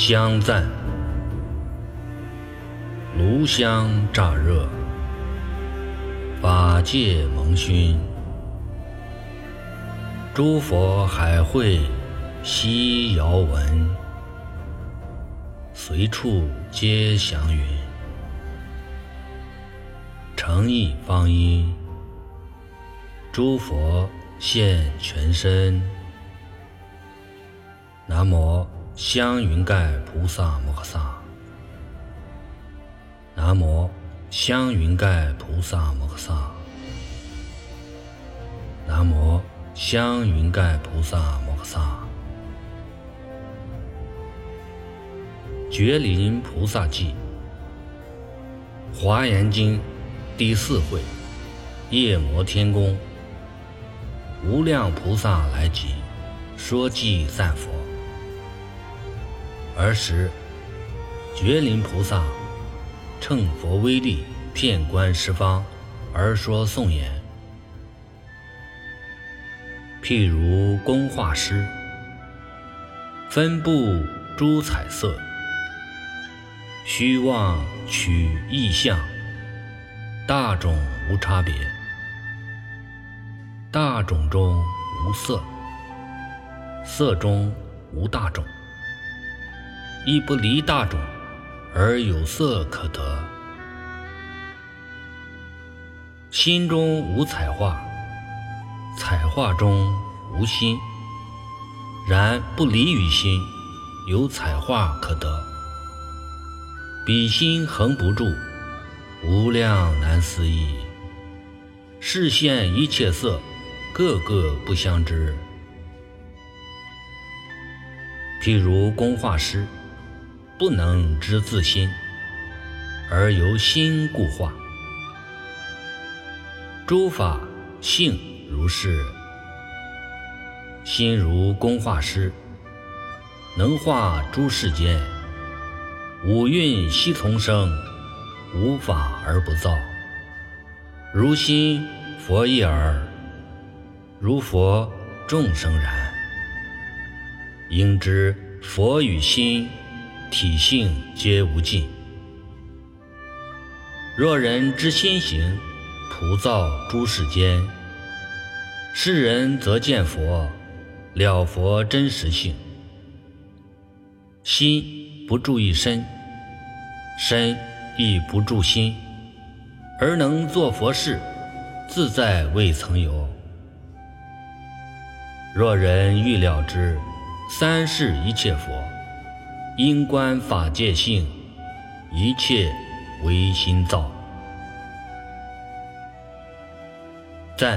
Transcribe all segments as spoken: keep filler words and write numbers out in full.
香赞。炉香乍热，法界蒙熏，诸佛海会悉遥闻，随处皆祥云。诚意方一，诸佛现全身。南无香云盖菩萨摩诃萨。南无香云盖菩萨摩诃萨。南无香云盖菩萨摩诃萨。觉林菩萨记。华严经第四会，夜摩天宫，无量菩萨来集，说偈赞佛。尔时觉林菩萨乘佛威力，遍观十方，而说颂言：譬如工画师，分布诸彩色，虚妄取异相，大种无差别，大种中无色，色中无大种，亦不离大种，而有色可得。心中无彩画，彩画中无心，然不离于心，有彩画可得。彼心恒不住，无量难思议。视现一切色，个个不相知。譬如工画师，不能知自心，而由心故画。诸法性如是，心如工画师，能画诸世间。五蕴悉从生，无法而不造。如心佛一耳，如佛众生然。应知佛与心体性皆无尽。若人知心行，普造诸世间，世人则见佛，了佛真实性。心不住一身，身亦不住心，而能作佛事，自在未曾有。若人欲了知三世一切佛，因观法界性，一切唯心造。赞。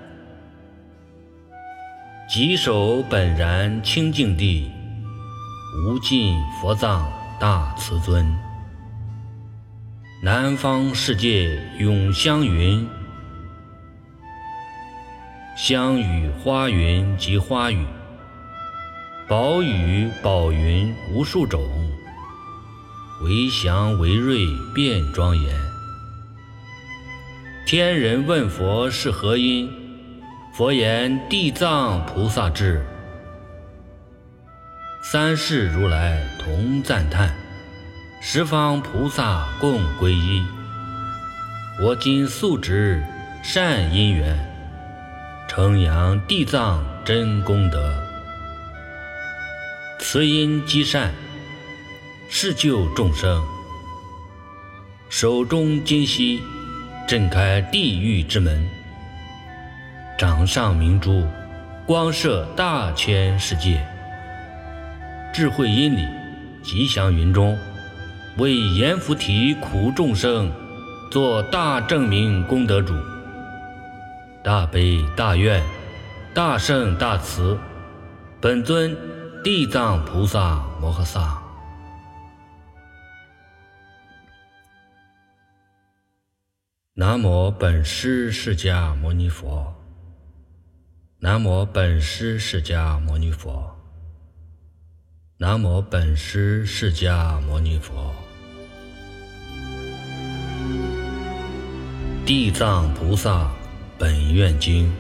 稽首本然清净地，无尽佛藏大慈尊。南方世界永香云，香雨花云及花雨，宝雨宝云无数种，为祥为瑞变庄严。天人问佛是何因，佛言地藏菩萨智。三世如来同赞叹，十方菩萨共皈依。我今素植善因缘，称扬地藏真功德。慈因积善，是救众生。手中金锡，震开地狱之门，掌上明珠，光射大千世界。智慧因里，吉祥云中，为阎浮提苦众生做大正明功德主。大悲大愿大圣大慈，本尊地藏菩萨摩诃萨。南无本师释迦牟尼佛。南无本师释迦牟尼佛。南无本师释迦牟尼佛。地藏菩萨本愿经。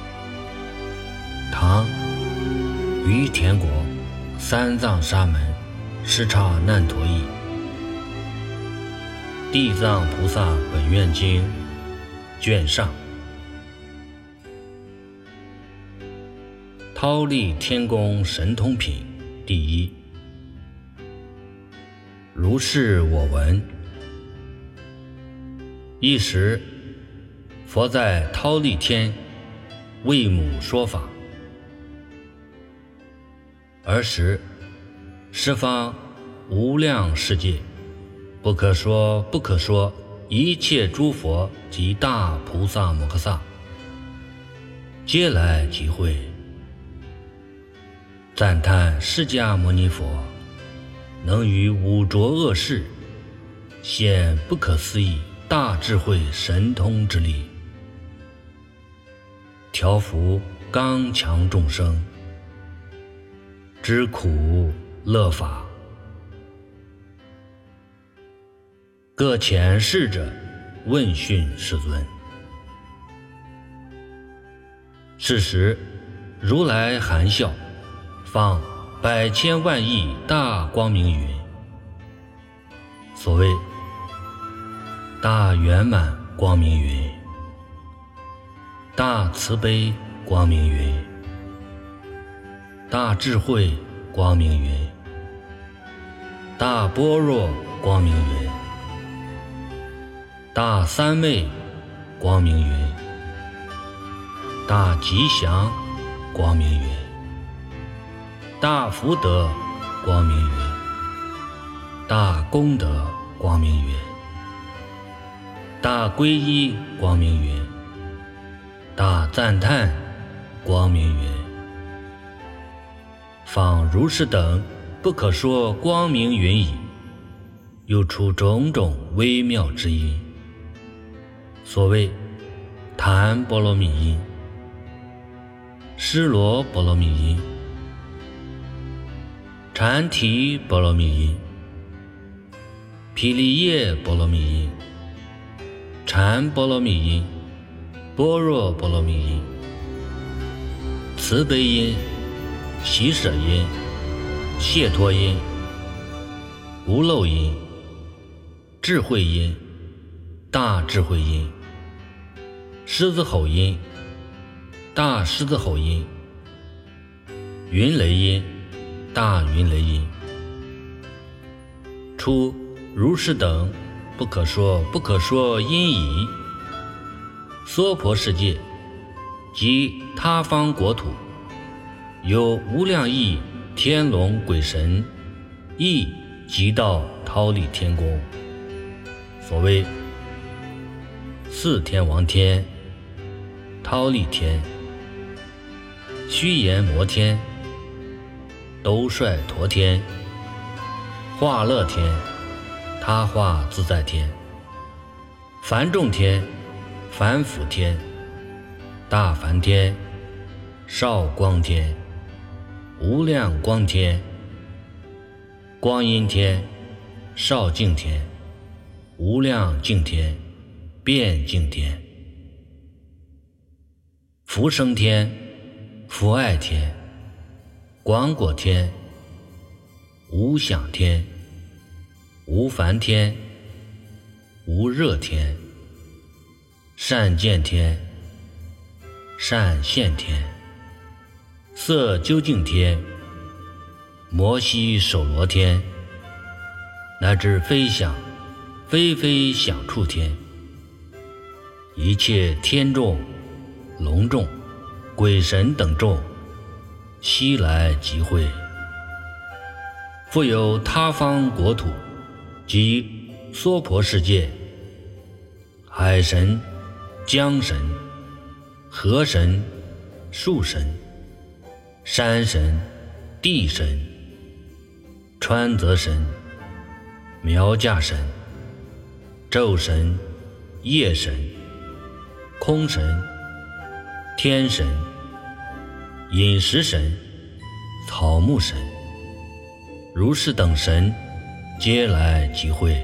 唐于田国三藏沙门时刹难陀译，《地藏菩萨本愿经》卷上，忉利天宫神通品第一。如是我闻。一时，佛在忉利天为母说法。尔时，十方无量世界，不可说不可说一切诸佛及大菩萨摩诃萨，皆来集会，赞叹释迦牟尼佛能于五浊恶世显不可思议大智慧神通之力，调伏刚强众生知苦乐法。各遣侍者问讯世尊。是时，如来含笑，放百千万亿大光明云。所谓大圆满光明云、大慈悲光明云、大智慧光明云、大般若光明云、大三昧光明云、大吉祥光明云、大福德光明云、大功德光明云、大皈依光明云、大赞叹光明云，放如是等不可说光明云矣，又出种种微妙之音。所谓檀波罗蜜音、尸罗波罗蜜音、禅提波罗蜜音、毗梨耶波罗蜜音、禅波罗蜜音、般若波罗蜜音、慈悲音、喜舍音、解脱音、无漏音、智慧音、大智慧音、狮子吼音、大狮子吼音、云雷音、大云雷音，出如是等不可说不可说音已。娑婆世界及他方国土，有无量亿天龙鬼神，亦即到忉利天宫。所谓四天王天、忉利天、须阎摩天、兜率陀天、化乐天、他化自在天、梵众天、梵辅天、大梵天、少光天、无量光天、光阴天、少净天、无量净天、遍净天、福生天、福爱天、广果天、无想天、无烦天、无热天、善见天、善现天、色究竟天、摩悉首罗天，乃至非想非非想处天，一切天众、龙众、鬼神等众，悉来集会。复有他方国土及娑婆世界，海神、江神、河神、树神、山神、地神、川泽神、苗架神、昼神、夜神、空神、天神、饮食神、草木神，如是等神，皆来集会。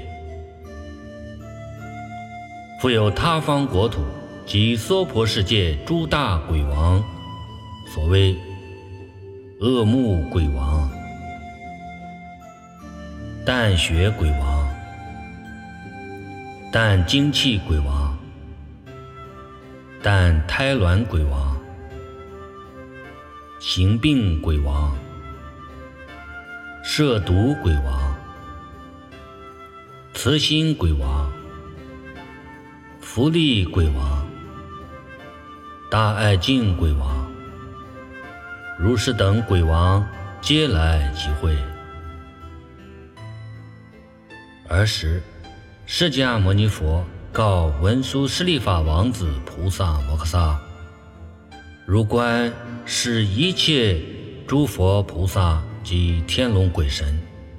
复有他方国土及娑婆世界诸大鬼王，所谓恶目鬼王、 但血鬼王，但精气鬼王，但胎卵鬼王，行病鬼王，涉毒鬼王，慈心鬼王，福利鬼王，大爱敬鬼王，如是等鬼王皆来集会。尔时，释迦牟尼佛告文殊师利法王子菩萨摩诃萨：如观是一切诸佛菩萨及天龙鬼神，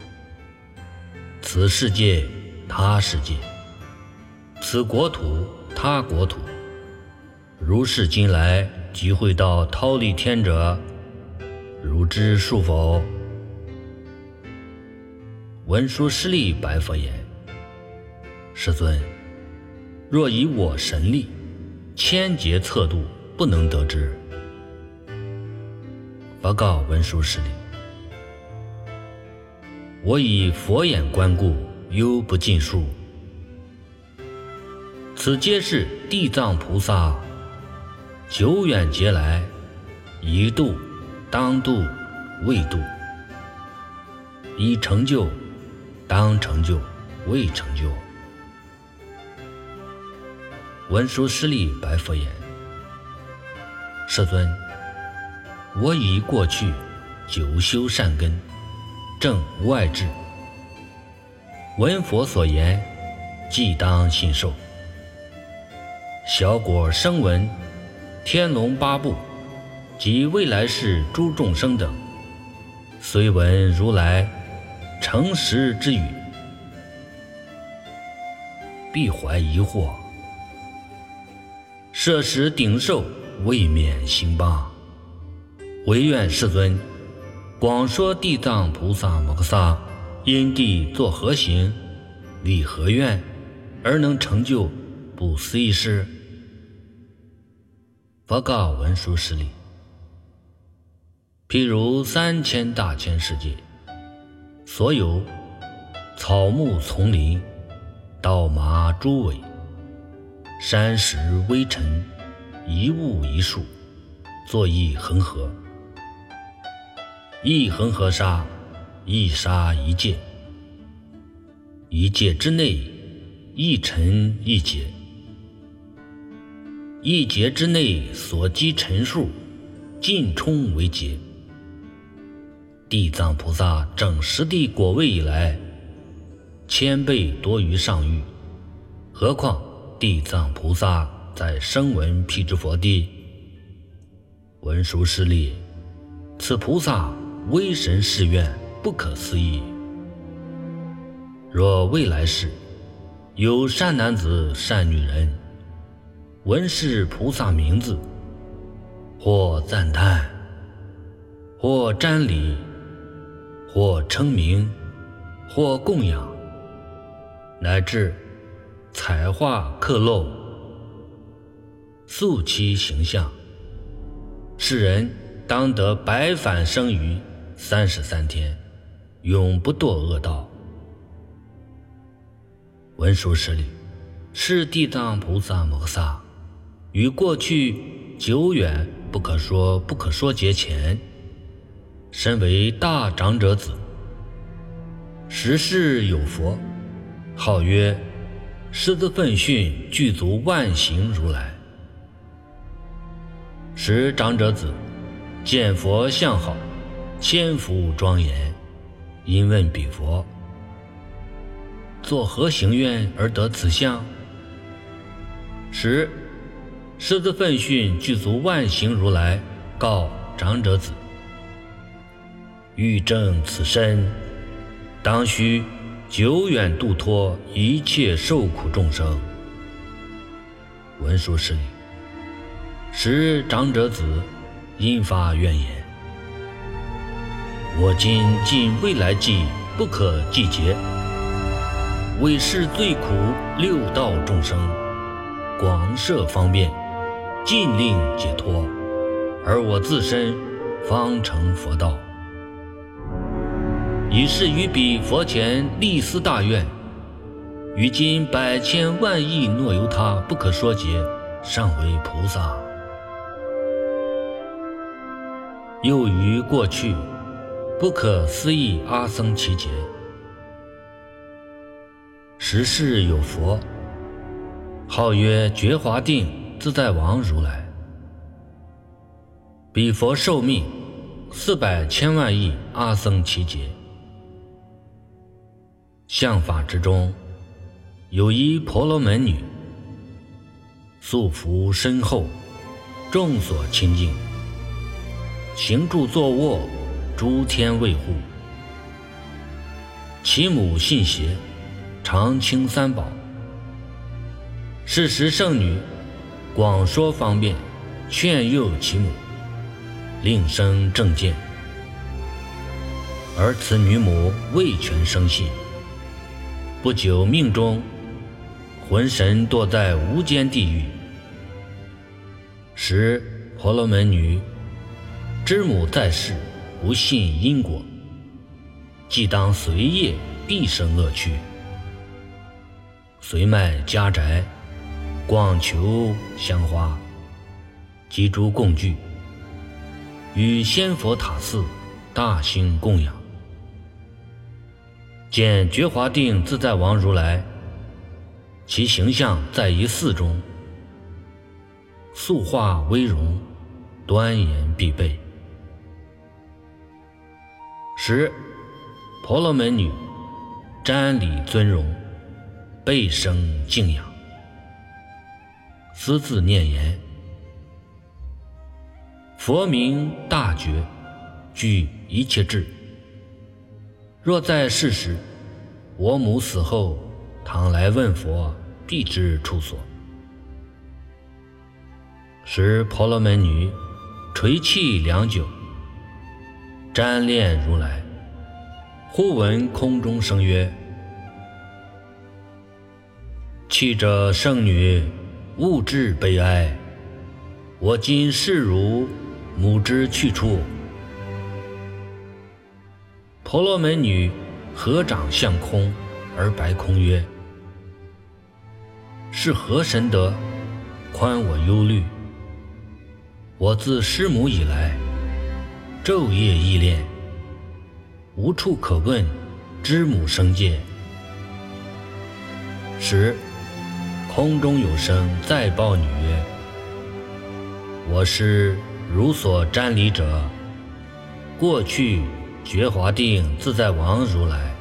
此世界他世界，此国土他国土，如是今来集会到忉利天者，如知数否？文殊师利白佛言：世尊，若以我神力，千劫测度，不能得知。佛告文殊师利：我以佛眼观顾，犹不尽数。此皆是地藏菩萨久远劫来，已度、当度、未度，已成就、当成就、未成就。文殊师利白佛言：世尊，我已过去久修善根，正无碍智，闻佛所言，即当信受。小果声闻、天龙八部及未来世诸众生等，虽闻如来诚实之语，必怀疑惑，设时顶受，未免兴谤。唯愿世尊广说地藏菩萨摩诃萨因地作何行，立何愿，而能成就不思议事。佛告文殊师利：譬如三千大千世界，所有草木丛林、稻麻诸尾、山石微尘，一物一树，作一恒河。一恒河沙，一沙一界，一界之内，一尘一劫，一劫之内所积尘数，尽充为劫。地藏菩萨整十地果位以来，千倍多于上欲，何况地藏菩萨在声闻辟支佛地。文殊师利，此菩萨威神誓愿不可思议。若未来世有善男子善女人，闻是菩萨名字，或赞叹，或瞻礼，或称名，或供养，乃至彩画刻镂，塑其形象，世人当得百返生于三十三天，永不堕恶道。文殊师利，是地藏菩萨摩诃萨于过去久远不可说不可说劫前，身为大长者子，时世有佛，号曰狮子奋训具足万行如来。时长者子见佛相好，千福庄严，因问彼佛：作何行愿而得此相？时狮子奋训具足万行如来告长者子：欲证此身，当须久远度脱一切受苦众生。文殊师利，时长者子因发愿言：我今尽未来际不可计劫，为是最苦六道众生，广设方便，尽令解脱，而我自身方成佛道。 以是于彼佛前立思大愿，于今百千万亿若由他不可说解，尚为菩萨。又于过去不可思议阿僧祇劫，时世有佛，号曰觉华定自在王如来。彼佛寿命四百千万亿阿僧祇劫。相法之中，有一婆罗门女，素服深厚，众所亲近，行住坐卧，诸天卫护。其母信邪，常清三宝。是时圣女广说方便，劝诱其母，令生正见。而此女母未全生信，不久命中魂神堕在无间地狱。时婆罗门女知母在世，不信因果，既当随业必生恶趣，随卖家宅，广求香花及诸供具，与仙佛塔寺大兴供养。见觉华定自在王如来，其形象在一寺中，素化威容，端严必备。时婆罗门女瞻礼尊荣，备生敬仰，私自念言：佛名大觉，具一切智。若在世时，我母死后，倘来问佛，必知处所。时婆罗门女垂泣良久，瞻恋如来，忽闻空中声曰：泣者圣女，勿至悲哀，我今示汝母之去处。婆罗门女合掌向空，而白空曰：是何神德，宽我忧虑？我自师母以来，昼夜忆恋，无处可问知母生界。时空中有声再报女曰：我是如所瞻礼者，过去觉华定自在王如来，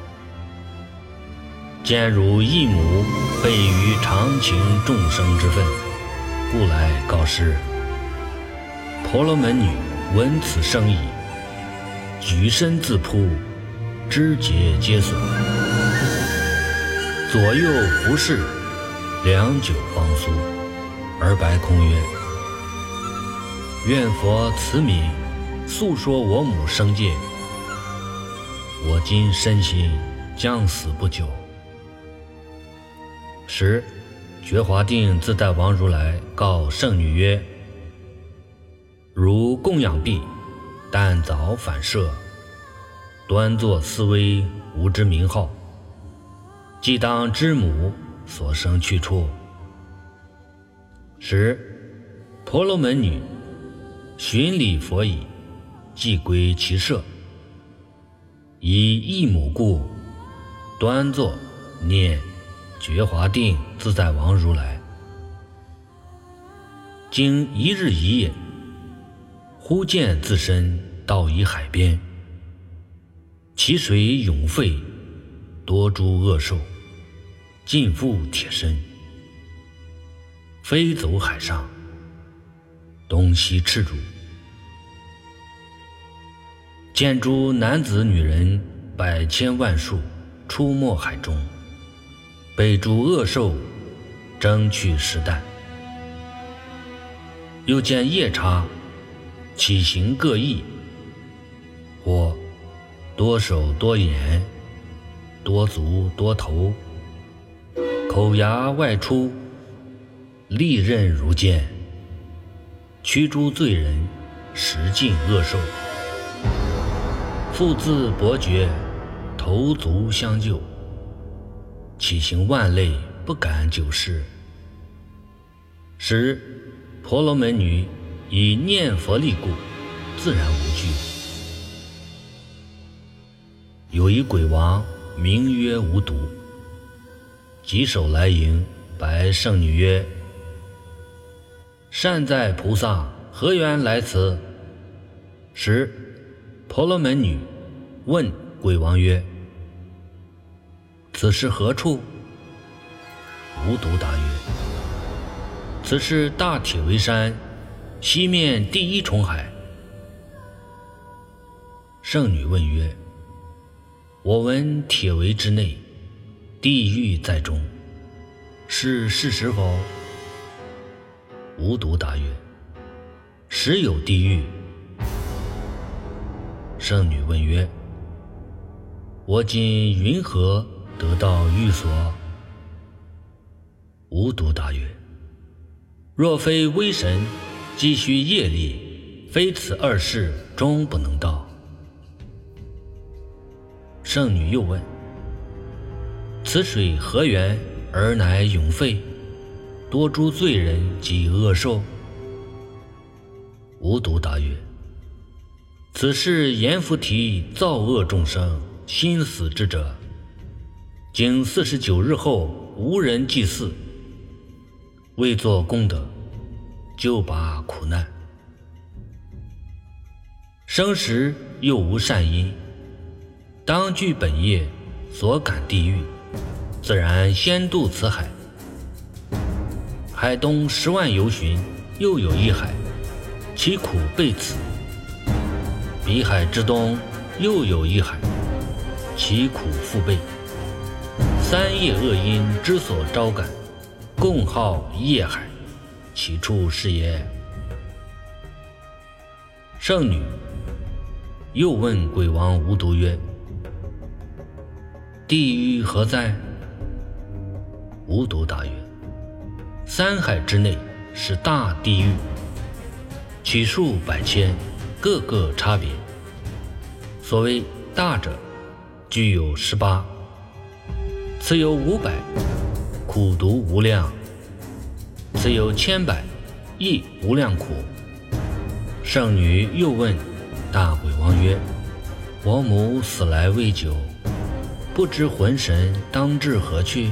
见汝一母备于常情众生之分，故来告示。婆罗门女闻此声已，举身自扑，肢节皆损，左右服侍，良久方苏，而白空曰：愿佛慈悯，诉说我母生界。我今身心将死不久。时觉华定自在王如来告圣女曰：如供养毕，但早反射，端坐思危，无之名号，即当知母所生去处。时婆罗门女寻礼佛已，即归其舍，以一母故，端坐念觉华定自在王如来。经一日一夜，忽见自身到一海边，其水涌沸，多诸恶兽，尽覆铁身，飞走海上，东西赤足。见诸男子女人百千万数出没海中，被诸恶兽争取食啖。又见夜叉起形各异，或多手多眼，多足多头，口牙外出，利刃如剑，驱诸罪人，食尽恶兽。复自伯爵投足相救，其行万类不敢久视。时婆罗门女以念佛力故，自然无惧。有一鬼王名曰无毒，稽首来迎，白圣女曰：善哉菩萨，何缘来此？时婆罗门女问鬼王曰：此是何处？无毒答曰：此是大铁围山西面第一重海。圣女问曰：我闻铁围之内，地狱在中，是事实否？无毒答曰：实有地狱。圣女问曰：我今云何得到寓所？无毒答曰：若非威神，积须业力，非此二世终不能到。圣女又问：此水何源而乃永沸，多诸罪人及恶兽？无毒答曰：此是阎浮提造恶众生心死之者，经四十九日后无人祭祀，为作功德，救拔苦难。生时又无善因，当具本业所感地狱，自然先渡此海。海东十万由旬，又有一海，其苦备此。彼海之东，又有一海，其苦复备。三业恶因之所招感，共号业海，其处是也。圣女又问鬼王无毒曰：地狱何在？无毒答曰：三海之内是大地狱，其数百千，各个差别。所谓大者，具有十八；此有五百，苦毒无量；此有千百，亦无量苦。圣女又问大鬼王曰：我母死来未久，不知魂神当至何去？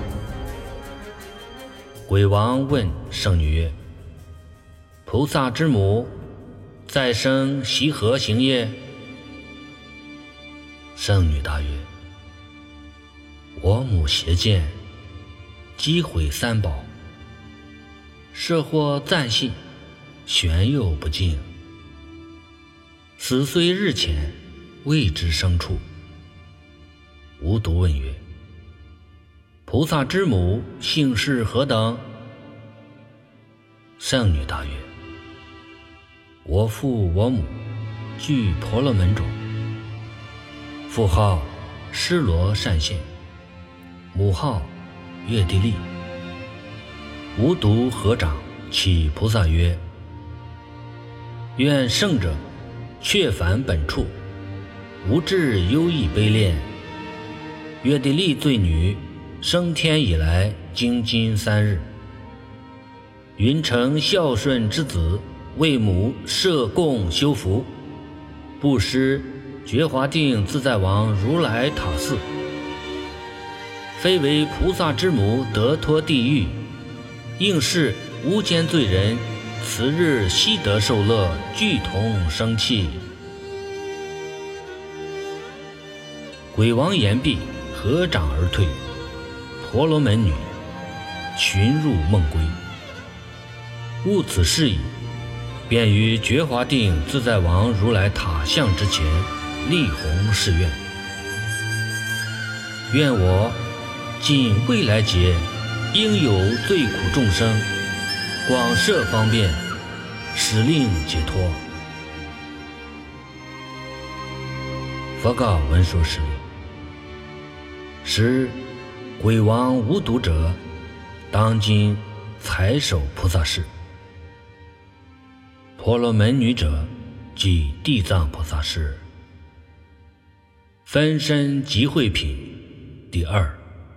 鬼王问圣女曰：菩萨之母再生习何行业？圣女答曰：我母邪见，击毁三宝，设获暂信，玄佑不敬，死虽日前，未知生处。无毒问曰：菩萨之母姓氏何等？圣女答曰：我父我母具婆罗门种，父号施罗善现，母号月地利。无毒合掌启菩萨曰：愿圣者却返本处，无智忧异悲恋。月地利罪女升天以来，经今三日，云成孝顺之子，为母设供修福，布施觉华定自在王如来塔寺，非为菩萨之母得脱地狱，应是无间罪人，此日悉得受乐，俱同生气。鬼王言毕，合掌而退。婆罗门女寻入梦归，悟此事矣，便于觉华定自在王如来塔像之前立弘誓愿：愿我尽未来劫应有罪苦众生，广设方便，使令解脱。佛告文殊师利：时鬼王无毒者，当今才守菩萨事；婆罗门女者，即地藏菩萨事。 分身集会品第二。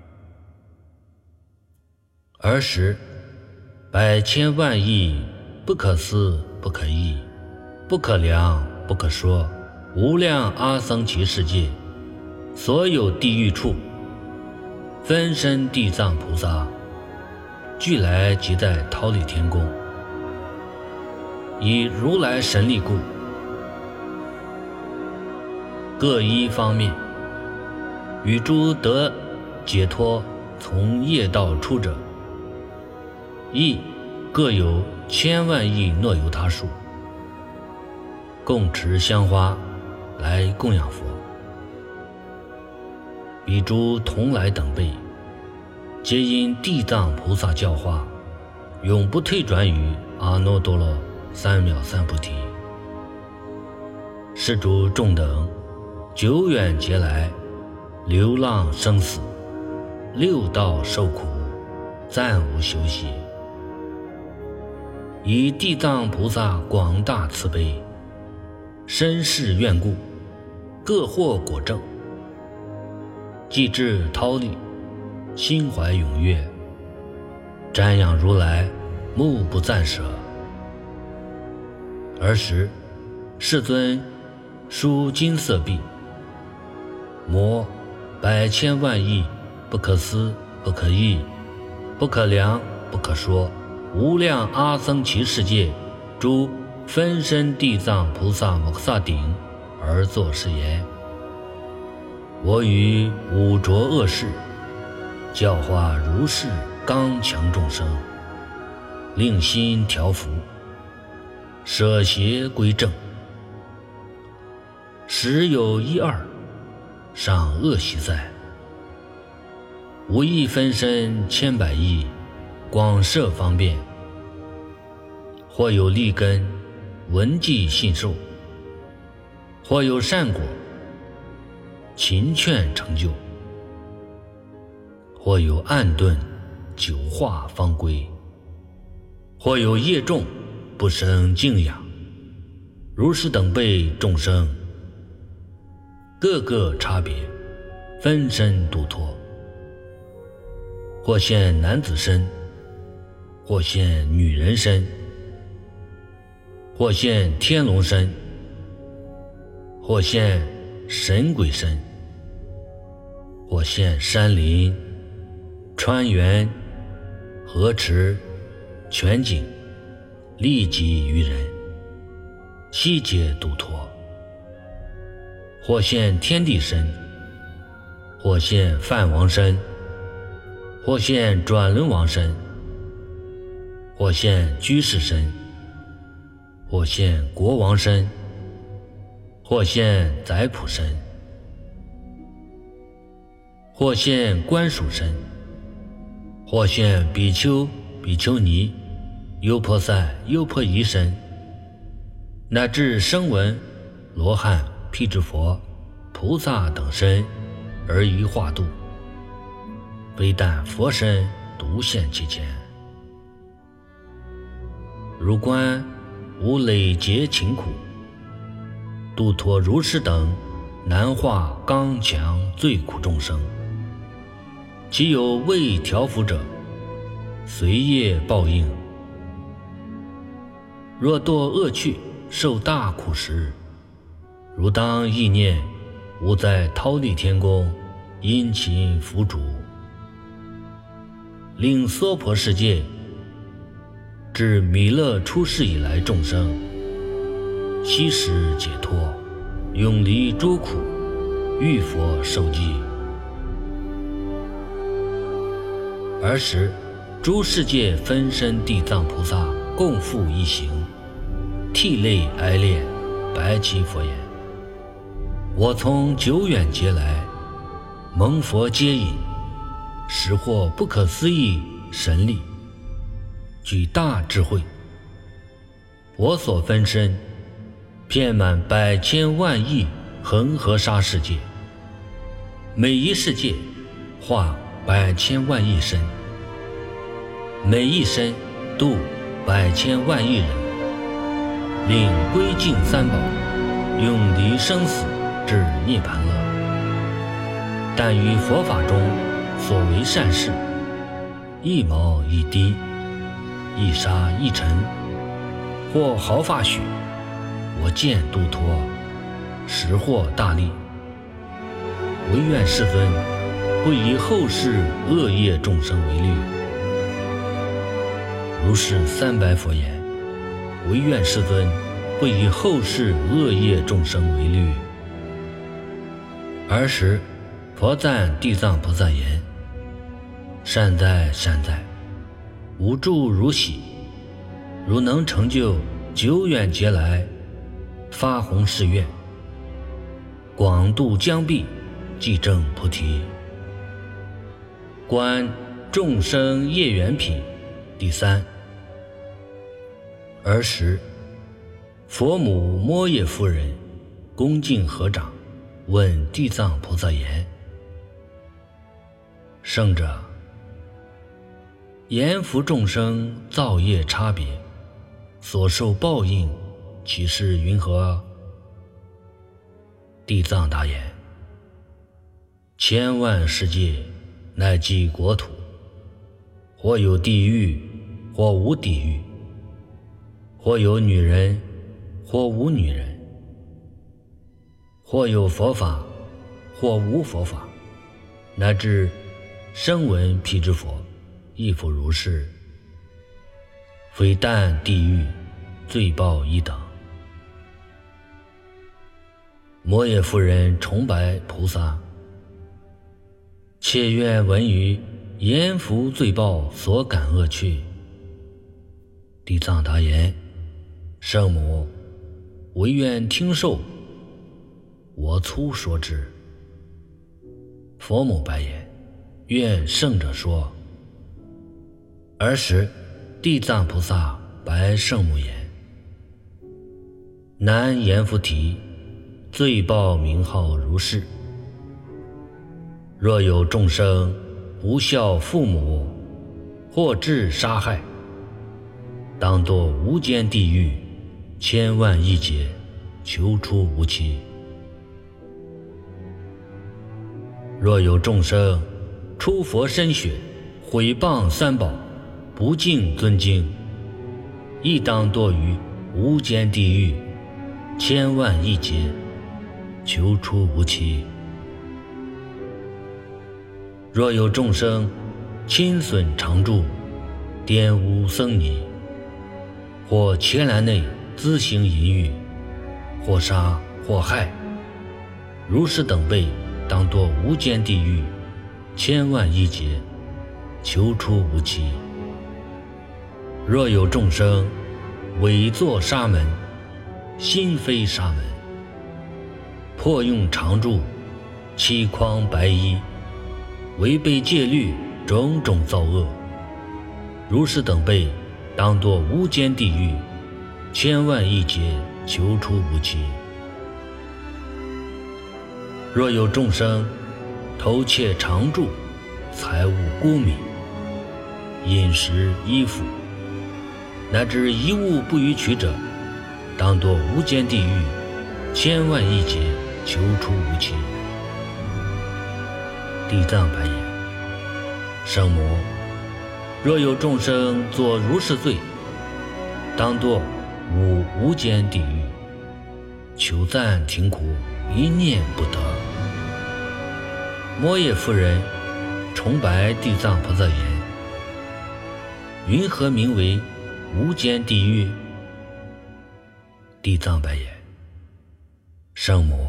儿时百千万亿不可思不可议不可量不可说无量阿僧祇世界，所有地狱处，分身地藏菩萨俱来即在忉利天宫，以如来神力故，各一方面，与诸得解脱从业道出者，亦各有千万亿诺由他数，共持香花来供养佛。彼诸同来等辈，皆因地藏菩萨教化，永不退转于阿耨多罗三藐三菩提。是诸众等久远劫来流浪生死，六道受苦，暂无休息。以地藏菩萨广大慈悲，深世愿故，各获果证，既至忉利，心怀踊跃，瞻仰如来，目不暂舍。尔时世尊书金色壁，摩百千万亿不可思不可议不可量不可说无量阿僧祇世界诸分身地藏菩萨摩诃萨顶而作是言：我于五浊恶世，教化如是刚强众生，令心调伏，舍邪归正。时有一二，尚恶习在，无一分身千百亿，广摄方便，或有利根，闻记信受；或有善果，勤劝成就；或有暗遁，久化方归；或有业重，不生敬仰。如是等辈众生，各个差别，分身度脱，或现男子身，或现女人身，或现天龙身，或现神鬼身，或现山林、川原、河池、泉井，利己于人，悉皆度脱。或现天地身，或现梵王身，或现转轮王身，或现居士身，或现国王身，或现宰普身，或现官属身，或现比丘、比丘尼、优婆塞、优婆夷身，乃至声闻、罗汉、辟支佛、菩萨等身而于化度，非但佛身独现其前。如观无累劫勤苦，度脱如是等难化刚强最苦众生，其有未调伏者，随业报应。若堕恶趣，受大苦时，如当意念，吾在忉利天宫殷勤服主，令娑婆世界至弥勒出世以来众生悉时解脱，永离诸苦，遇佛受记。尔时诸世界分身地藏菩萨共复一行，涕泪哀恋，白其佛言：我从久远劫来，蒙佛接引，实获不可思议神力，具大智慧。我所分身，遍满百千万亿恒河沙世界，每一世界化百千万亿身，每一身度百千万亿人，令归敬三宝，永离生死至涅槃乐。 但于佛法中所为善事，一毛一滴，一沙一尘，或毫发许，我见度脱，实获大利。唯愿世尊不以后世恶业众生为虑。如是三白佛言：唯愿世尊不以后世恶业众生为虑。尔时佛赞地藏菩萨言：善哉善哉，无住如喜，如能成就久远劫来发弘誓愿，广度将毕，即证菩提。观众生业缘品第三。尔时佛母摩耶夫人恭敬合掌，问地藏菩萨言：圣者，言福众生造业差别，所受报应其是云何？地藏答言：千万世界乃即国土，或有地狱，或无地狱，或有女人，或无女人，或有佛法，或无佛法，乃至声闻辟支佛，亦复如是。非但地狱罪报一等。摩耶夫人崇拜菩萨，切愿闻于阎浮罪报所感恶趣。地藏答言：圣母，唯愿听受，我粗说之。佛母白言：愿圣者说。尔时地藏菩萨白圣母言：南阎浮提，罪报名号如是。若有众生不孝父母，或致杀害，当堕无间地狱千万亿劫，求出无期。若有众生出佛身血，毁谤三宝，不敬尊经，亦当堕于无间地狱千万亿劫，求出无期。若有众生侵损常住，玷污僧尼，或伽蓝内自行淫欲，或杀或害，如是等辈，当堕无间地狱千万亿劫，求出无期。若有众生伪作沙门，心非沙门，破用常住，欺诳白衣，违背戒律，种种造恶，如是等辈，当堕无间地狱千万亿劫，求出无期。若有众生偷窃常住，财物孤米，饮食衣服，乃至一物不予取者，当堕无间地狱千万亿劫，求出无期。地藏白言：圣母，若有众生作如是罪，当堕五无间地狱，求赞停苦，一念不得。摩耶夫人崇拜地藏菩萨言：云何名为无间地狱？地藏白言：圣母，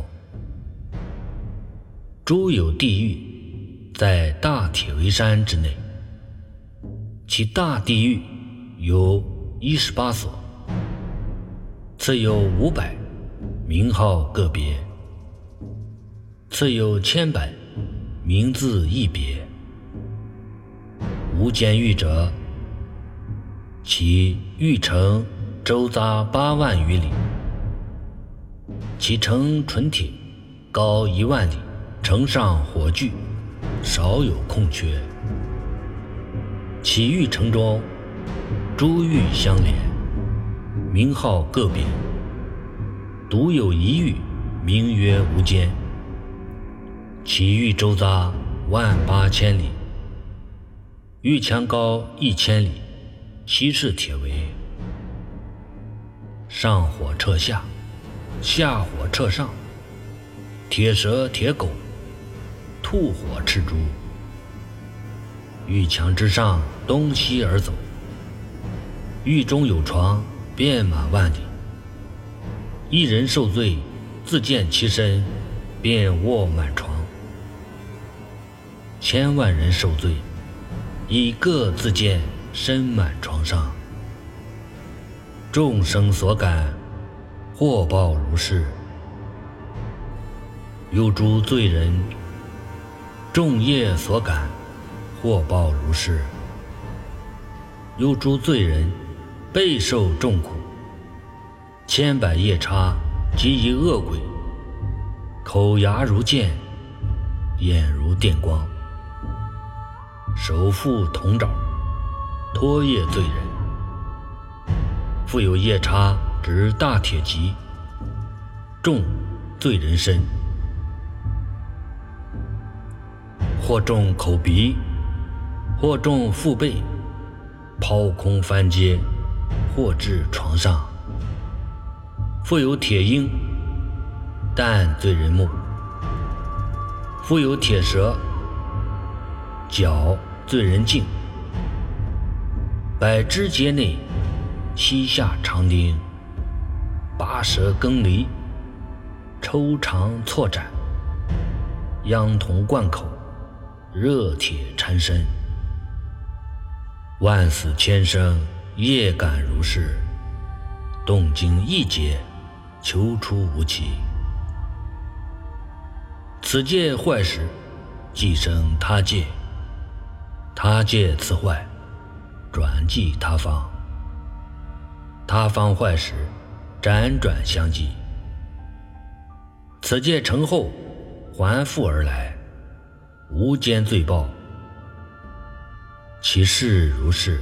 诸有地狱，在大铁围山之内，其大地狱有一十八所，次有五百，名号个别；次有千百，名字一别。无间狱者，其狱城周匝八万余里，其城纯铁，高一万里，城上火炬，少有空缺。其狱城中诸狱相连，名号个别，独有一狱名曰无间。 其域周匝万八千里，玉墙高一千里，其是铁围。上火彻下，下火彻上，铁蛇铁狗，兔火赤猪。玉墙之上，东西而走，狱中有床，遍满万里。一人受罪，自见其身，便卧满床。千万人受罪，以各自见身满床上。众生所感，祸报如是。有诸罪人，众业所感，祸报如是。有诸罪人，备受众苦，千百夜叉及一恶鬼，口牙如剑，眼如电光，手负铜爪，拖曳罪人。复有夜叉执大铁戟，中罪人身，或中口鼻，或中腹背，抛空翻阶，或至床上。复有铁鹰，啖罪人目；复有铁蛇，绞罪人颈。百肢节内，膝下长钉，拔舌更离，抽肠错斩，秧铜灌口，热铁缠身。万死千生，业感如是，动经一劫，求出无期。此界坏时，即生他界；他界此坏，转即他方；他方坏时，辗转相继。此界成后，还复而来，无间罪报。其事如是。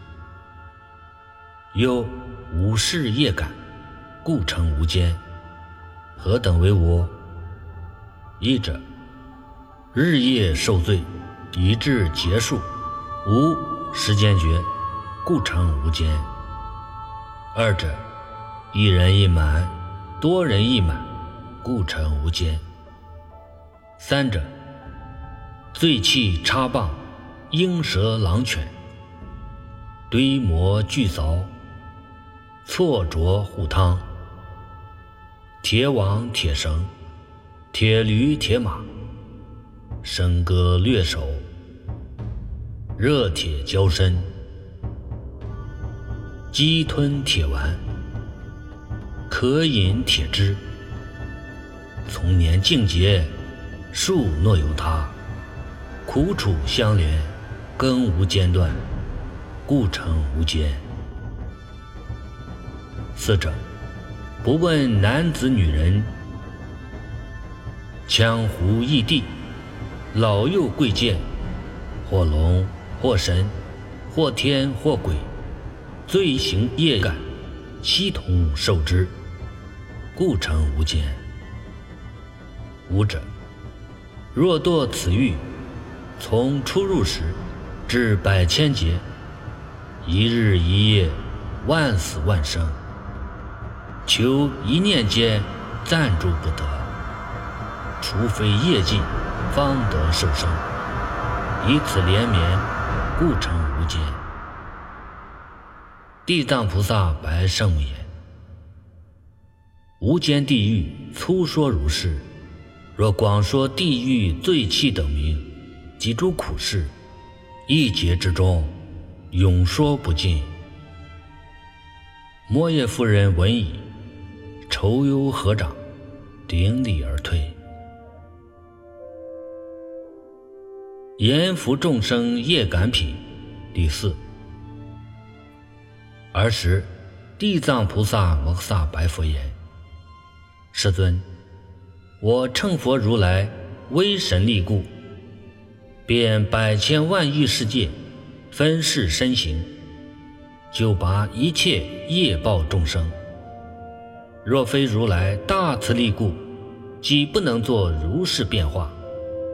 有五世业感，故成无间。何等为无？一者，日夜受罪，以至结束，无时间觉，故成无间。二者，一人一满，多人一满，故成无间。三者，罪气插棒，鹰蛇狼犬，堆磨巨凿，错着护汤，铁网铁绳，铁驴铁马，笙歌掠手，热铁交身，鸡吞铁丸，渴饮铁汁。从年境劫，树若有他，苦楚相连，根无间断，故成无间。四者，不问男子女人，羌胡异地，老幼贵贱，或龙或神，或天或鬼，罪行业感，悉同受之，故成无间。五者，若堕此狱，从出入时至百千劫，一日一夜，万死万生，求一念间暂住不得，除非业尽，方得受生，以此连绵，故成无间。地藏菩萨白圣母言：无间地狱粗说如是，若广说地狱罪气等名及诸苦事，一劫之中，永说不尽。摩耶夫人闻已，愁忧合掌，顶礼而退。言服众生业感品第四。尔时，地藏菩萨摩诃萨白佛言：世尊，我乘佛如来威神力故，遍百千万亿世界，分世身形，就拔一切业报众生。若非如来大慈力故，即不能作如是变化，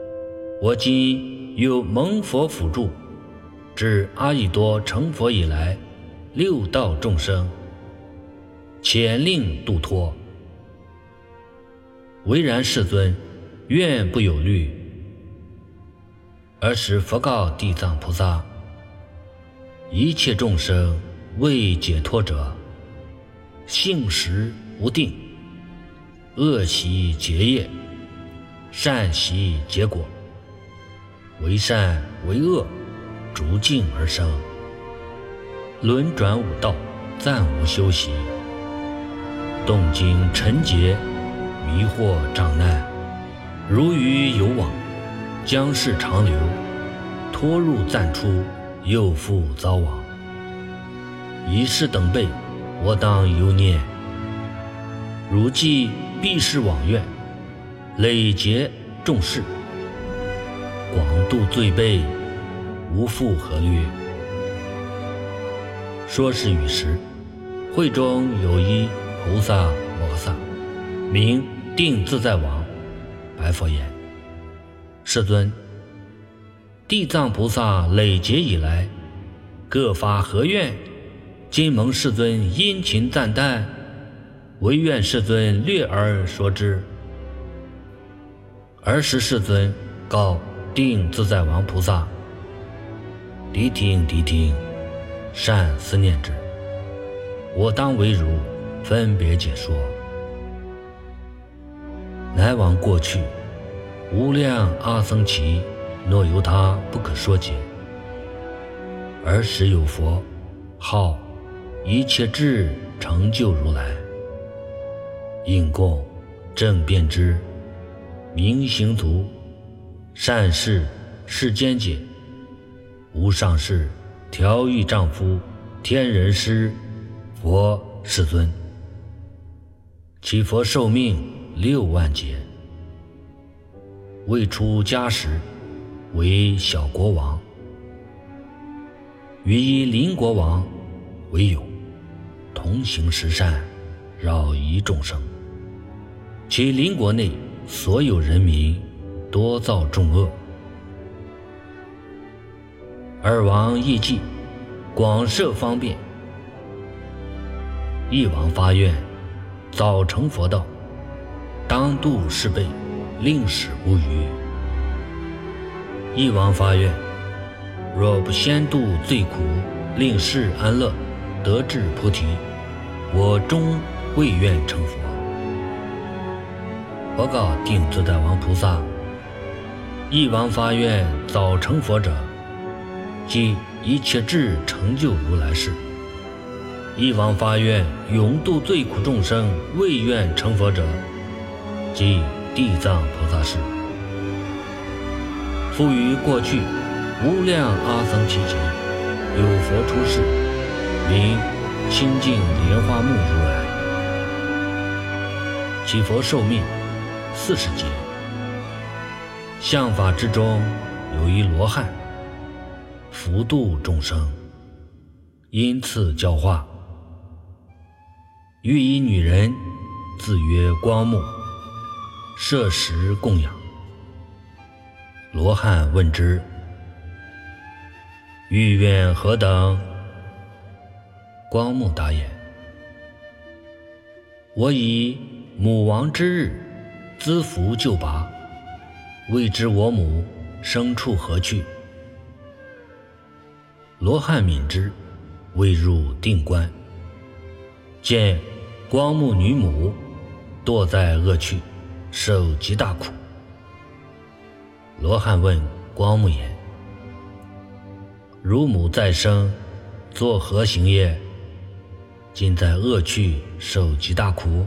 我今有蒙佛辅助，至阿逸多成佛以来，六道众生遣令度脱。唯然世尊，愿不有虑。尔时佛告地藏菩萨：一切众生未解脱者，性实无定，恶习结业，善习结果，为善为恶，逐境而生，轮转五道，暂无休息，动经尘劫，迷惑障难，如鱼游网，将世长流，脱入暂出，又复遭往。以是等辈，我当忧念。如既必是往愿，累劫众事，广度罪辈，无复何虑。说是语时，会中有一菩萨摩诃萨，名定自在王，白佛言：世尊，地藏菩萨累劫以来，各发何愿？今蒙世尊殷勤赞叹，唯愿世尊略而说之。尔时世尊告定自在王菩萨：谛听谛听，善思念之，我当为汝分别解说。乃往过去，无量阿僧祇，若由他不可说解。尔时有佛号一切智成就如来，应供正遍知，明行足，善事世间解，无上士调御丈夫，天人师，佛世尊。其佛寿命六万劫，未出家时为小国王，与一邻国王为友，同行十善，扰夷众生。其邻国内所有人民多造众恶。二王亦计，广设方便。一王发愿，早成佛道，当度世辈，令使无余。一王发愿，若不先度罪苦，令世安乐，得至菩提，我终未愿成佛。佛告定自在王菩萨：一王发愿早成佛者，即一切智成就如来事。一王发愿永度罪苦众生，未愿成佛者，即地藏菩萨事。复于过去无量阿僧祇劫，有佛出世，名清净莲花目如来。其佛寿命四十劫。相法之中有一罗汉，福度众生，因次教化。欲以女人，自曰光目，设食供养。罗汉问之：欲愿何等？光目答言：我以母亡之日，资福救拔，未知我母生处何去。罗汉敏之，未入定观，见光目女母堕在恶趣，受极大苦。罗汉问光目言：汝母再生，作何行业？今在恶趣受极大苦。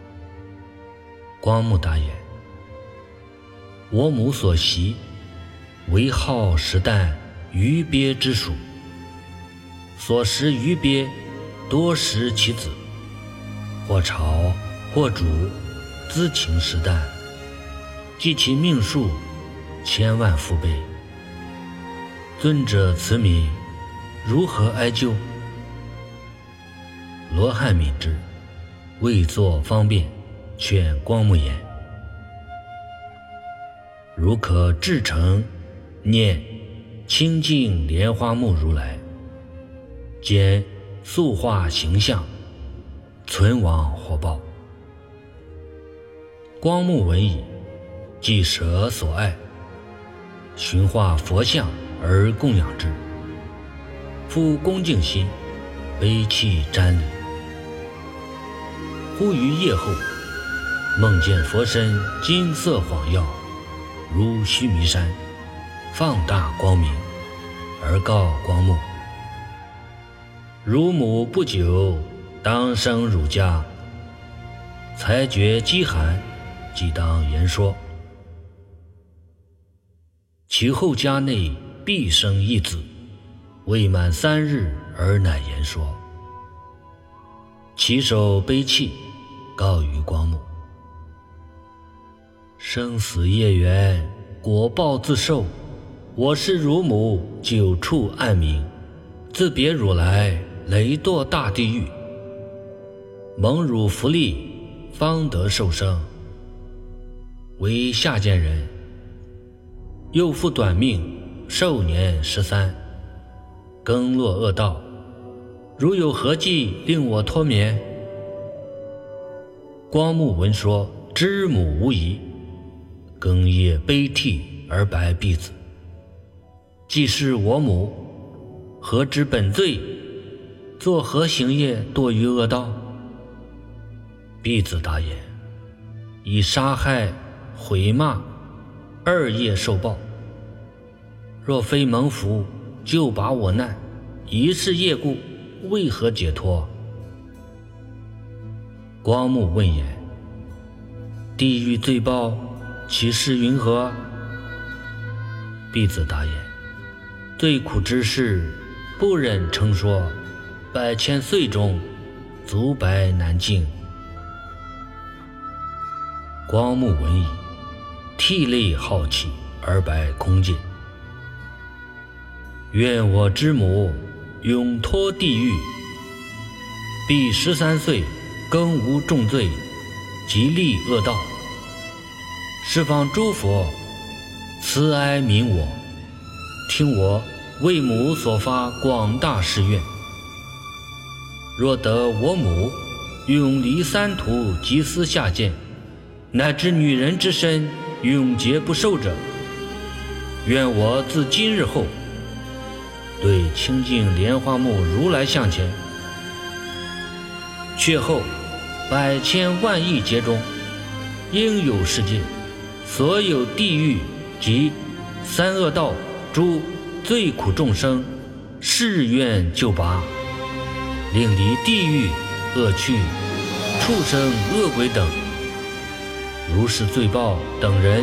光目答言：我母所习，为好食啖鱼鳖之属，所食鱼鳖，多食其子，或炒或煮，滋情食啖，计其命数千万复倍。尊者慈悯，如何哀救？罗汉敏之，为作方便，劝光目言： 如可至诚念清净莲花目如来，兼塑化形象，存亡活报。光目闻已，即舍所爱，寻化佛像而供养之，复恭敬心，悲泣瞻礼。忽于夜后，梦见佛身金色晃耀，如须弥山，放大光明，而告光目：汝母不久当生汝家，才觉饥寒，即当言说。其后家内必生一子，未满三日而乃言说。其手悲泣，告于光目：生死业缘，果报自受。我是汝母久处暗冥，自别汝来，雷堕大地狱。蒙汝福利，方得受生。为下贱人，又复短命，寿年十三，更落恶道。如有何计令我脱眠？光目闻说，知母无疑，更夜悲涕而白婢子：既是我母，何知本罪？作何行业堕于恶道？婢子答言：以杀害毁骂二业受报。若非蒙福救拔我难，一世业故，为何解脱？光目问言：地狱罪报，其事云何？婢子答言：最苦之事，不忍称说，百千岁中，足白难尽。光目闻已，涕泪浩泣，而白空见：愿我之母永脱地狱，必十三岁更无重罪，即立恶道。十方诸佛慈哀悯我，听我为母所发广大誓愿。若得我母永离三途及思下贱，乃至女人之身永劫不受者，愿我自今日后对清净莲花目如来像前，却后百千万亿劫中，应有世界所有地狱及三恶道诸最苦众生，誓愿救拔，令离地狱恶趣、畜生恶鬼等如是罪报等人，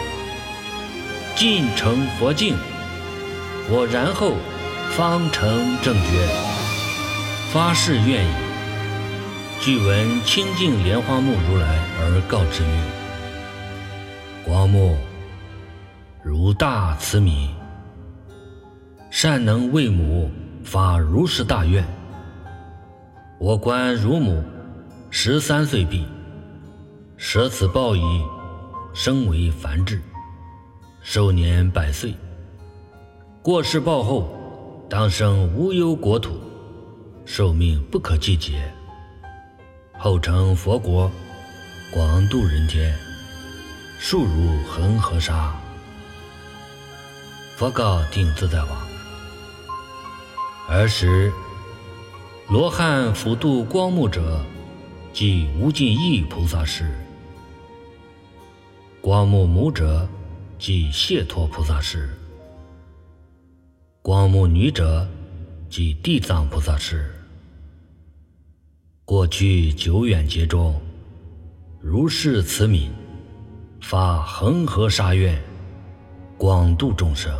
尽成佛境，我然后方成正觉。发誓愿已。具闻清净莲花目如来而告之曰：光目，如大慈悯，善能为母发如是大愿。我观汝母十三岁毕，舍此报已，生为凡智，寿年百岁。过世报后，当生无忧国土，寿命不可计劫。后成佛国，广度人天，数如恒河沙。佛告定自在王：尔时罗汉辅度光目者，即无尽意菩萨师；光目母者，即解脱菩萨师；光目女者，即地藏菩萨师。过去久远劫中，如是慈悯，发恒河沙愿，广度众生。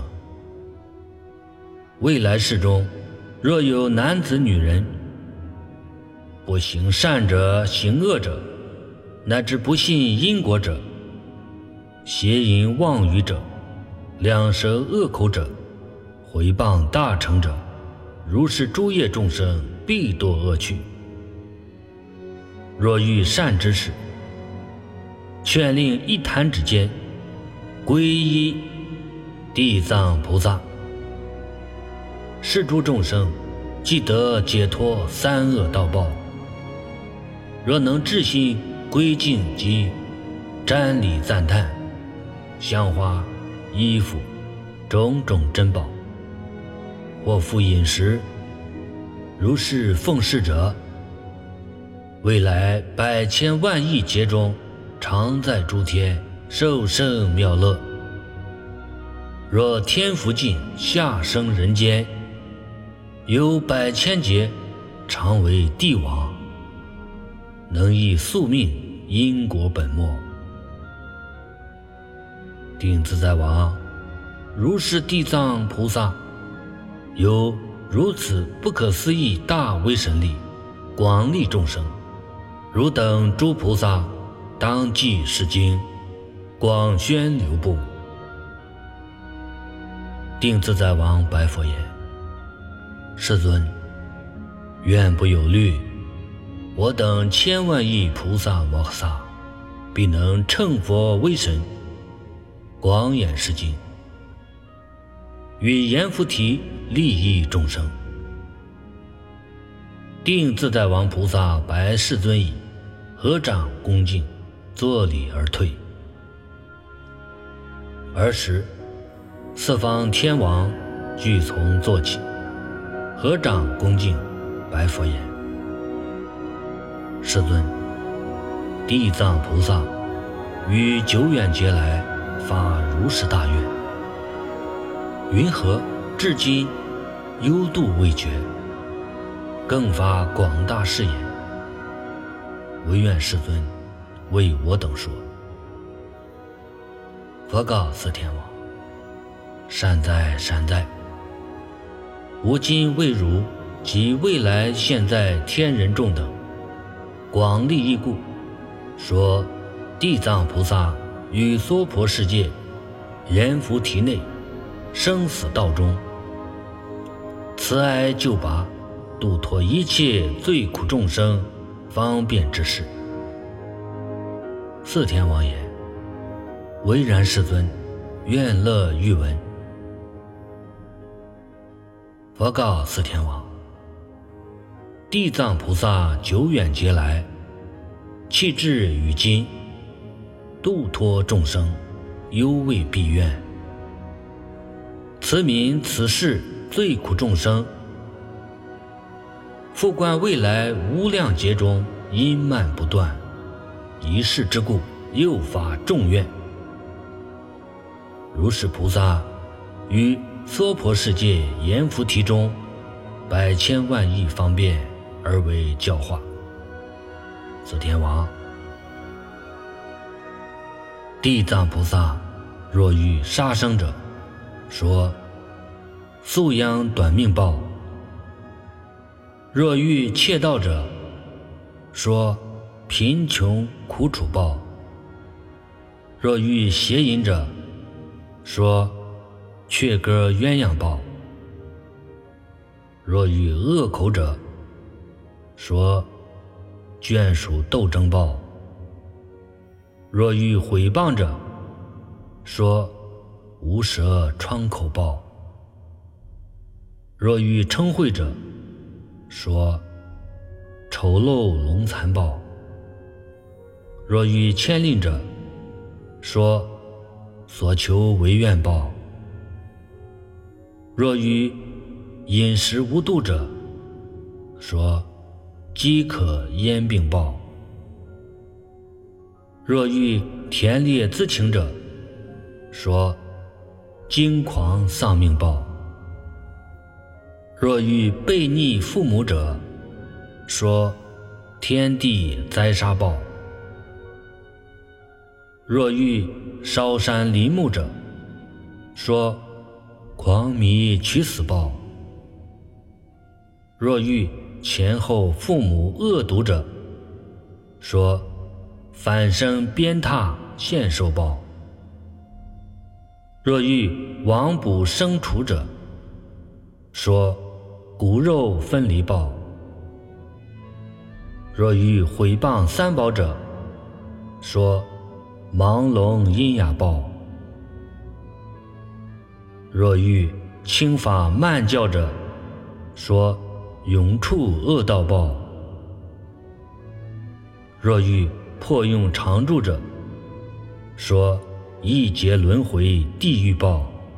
未来世中，若有男子女人，不行善者行恶者，乃至不信因果者，邪淫妄语者，两舌恶口者，毁谤大乘者，如是诸业众生，必堕恶趣。若遇善之事，劝令一弹指间， 皈依地藏菩萨，是诸众生即得解脱三恶道报。若能至心归敬及瞻礼赞叹香花衣服种种珍宝，或复饮食，如是奉事者，未来百千万亿劫中常在诸天受胜妙乐。若天福尽下生人间，有百千劫常为帝王，能以宿命因果本末。定自在王，如是地藏菩萨有如此不可思议大威神力，广利众生。汝等诸菩萨当记是经，广宣流布。定自在王白佛言：世尊，愿不有虑，我等千万亿菩萨摩诃萨必能乘佛威神，广演是经，与阎浮提利益众生。定自在王菩萨白世尊已，合掌恭敬，作礼而退。尔时四方天王俱从坐起，合掌恭敬，白佛言：世尊，地藏菩萨于久远劫来发如是大愿，云何至今忧度未决，更发广大誓言，唯愿世尊为我等说。佛告四天王：善哉善哉，吾今为汝及未来现在天人众等广利益故，说地藏菩萨于娑婆世界阎浮提内生死道中，慈哀救拔，度脱一切罪苦众生方便之事。四天王言：唯然世尊，愿乐欲闻。佛告四天王：地藏菩萨久远劫来，弃至于今，度脱众生，犹未毕愿。慈悯此世罪苦众生，复观未来无量劫中因慢不断，一事之故，又发众愿。如是菩萨于娑婆世界阎浮提中百千万亿方便而为教化。四天王：地藏菩萨若遇杀生者，说素殃短命报；若遇窃盗者，说贫穷苦楚报；若遇邪淫者，说雀歌鸳鸯报；若遇恶口者，说眷属斗争报；若遇毁谤者，说无舌疮口报；若遇称恚者，说丑陋龙残报；若遇牵令者，说所求违愿报；若遇饮食无度者，说饥渴咽病报；若遇田猎恣情者，说惊狂丧命报；若遇悖逆父母者，说天地灾杀报；若遇烧山林木者，说狂迷取死报；若遇前后父母恶毒者，说反生鞭挞现受报；若遇亡卜生除者，说骨肉分离报；若遇毁谤三宝者，说盲聋喑哑报； 若欲轻法慢教者，说永处恶道报；若欲破用常住者，说一劫轮回地狱报；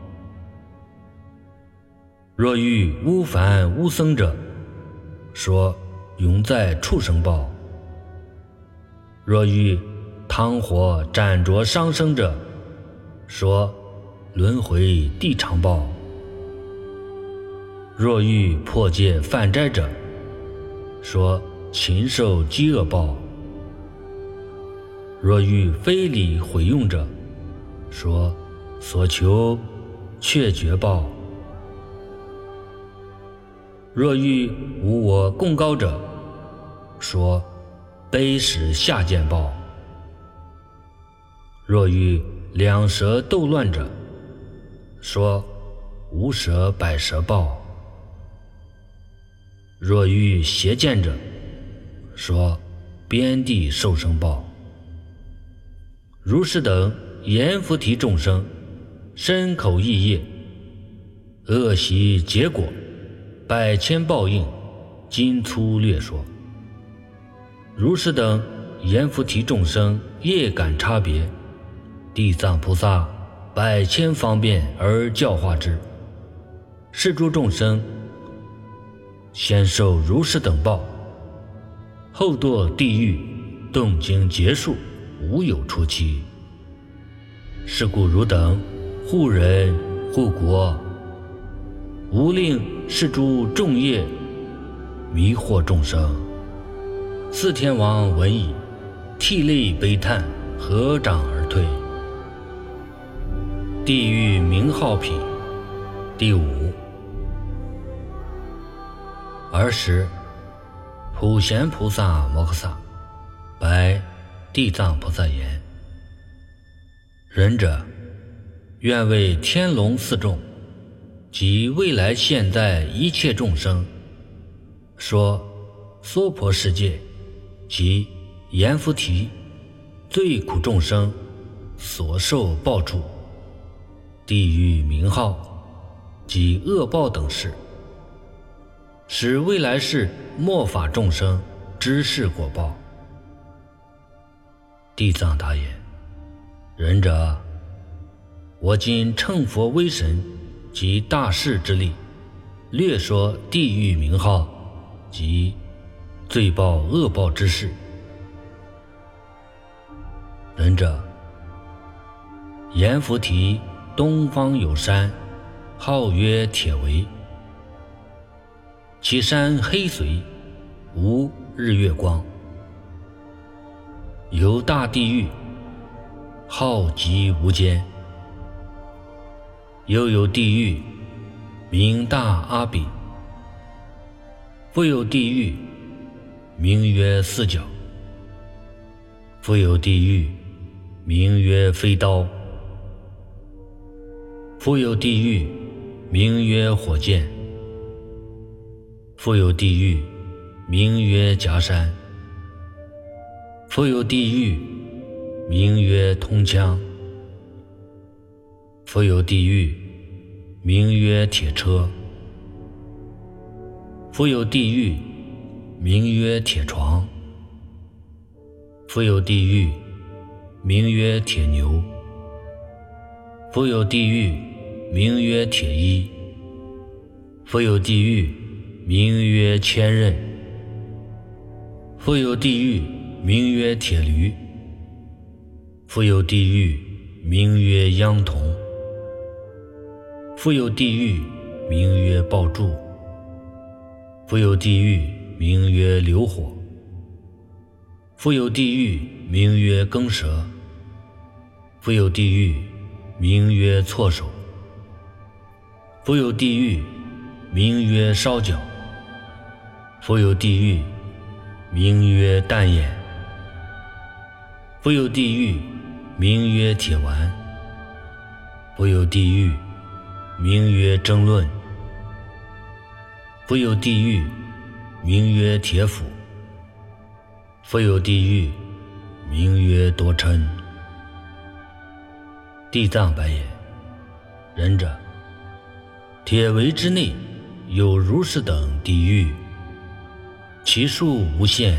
若欲污凡污僧者，说永在畜生报；若欲汤火斩灼伤生者，说轮回地常报；若欲破戒犯斋者，说禽兽饥饿报；若欲非礼毁用者，说所求却绝报；若欲无我共高者，说卑使下贱报；若欲两舌斗乱者，说无舌百舌报；若欲邪见者，说边地受生报。如是等阎浮提众生，身口意业，恶习结果，百千报应，今粗略说。如是等阎浮提众生业感差别，地藏菩萨百千方便而教化之。是诸众生先受如是等报，后堕地狱，动经结束，无有出期。是故汝等护人护国，无令是诸众业迷惑众生。四天王闻已，涕泪悲叹，合掌而退。地狱名号品第五。尔时普贤菩萨摩诃萨白地藏菩萨言：仁者，愿为天龙四众及未来现在一切众生，说娑婆世界及阎浮提最苦众生所受报处、地狱名号及恶报等事，使未来世末法众生知是果报。地藏答言：仁者，我今乘佛威神及大士之力，略说地狱名号及罪报恶报之事。仁者，阎浮提东方有山，号曰铁围，其山黑邃，无日月光。有大地狱，号极无间。又有地狱，名大阿鼻；复有地狱，名曰四角；复有地狱，名曰飞刀；复有地狱，名曰火箭；复有地狱，名曰夹山；复有地狱，名曰通枪；复有地狱，名曰铁车；复有地狱，名曰铁床；复有地狱，名曰铁牛；复有地狱，名曰铁衣；复有地狱，名曰千仞；复有地狱，名曰铁驴；复有地狱，名曰秧童；复有地狱，名曰爆柱；复有地狱，名曰流火；复有地狱，名曰耕蛇；复有地狱，名曰错手；复有地狱，名曰烧脚；复有地狱，名曰淡眼；复有地狱，名曰铁丸；复有地狱，名曰争论；复有地狱，名曰铁斧；复有地狱，名曰多嗔。地藏白言：仁者， 铁围之内有如是等地狱，其数无限。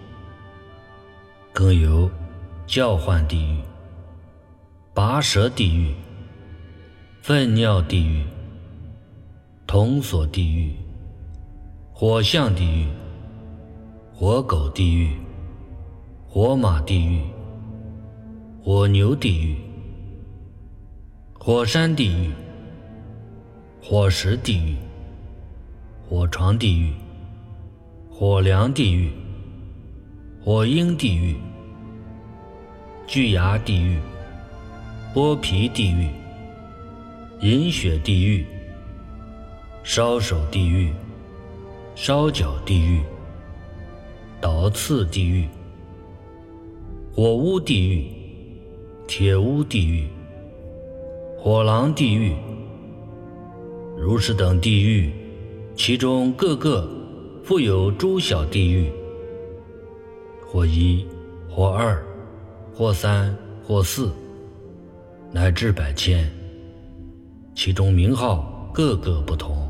更有叫唤地狱、拔舌地狱、粪尿地狱、铜锁地狱、火象地狱、火狗地狱、火马地狱、火牛地狱、火山地狱、火石地狱、火床地狱、火梁地狱、火鹰地狱、巨牙地狱、剥皮地狱、饮血地狱、烧手地狱、烧脚地狱、倒刺地狱、火屋地狱、铁屋地狱、火狼地狱。如是等地狱，其中各个复有诸小地狱，或一、或二、或三、或四，乃至百千，其中名号各个不同。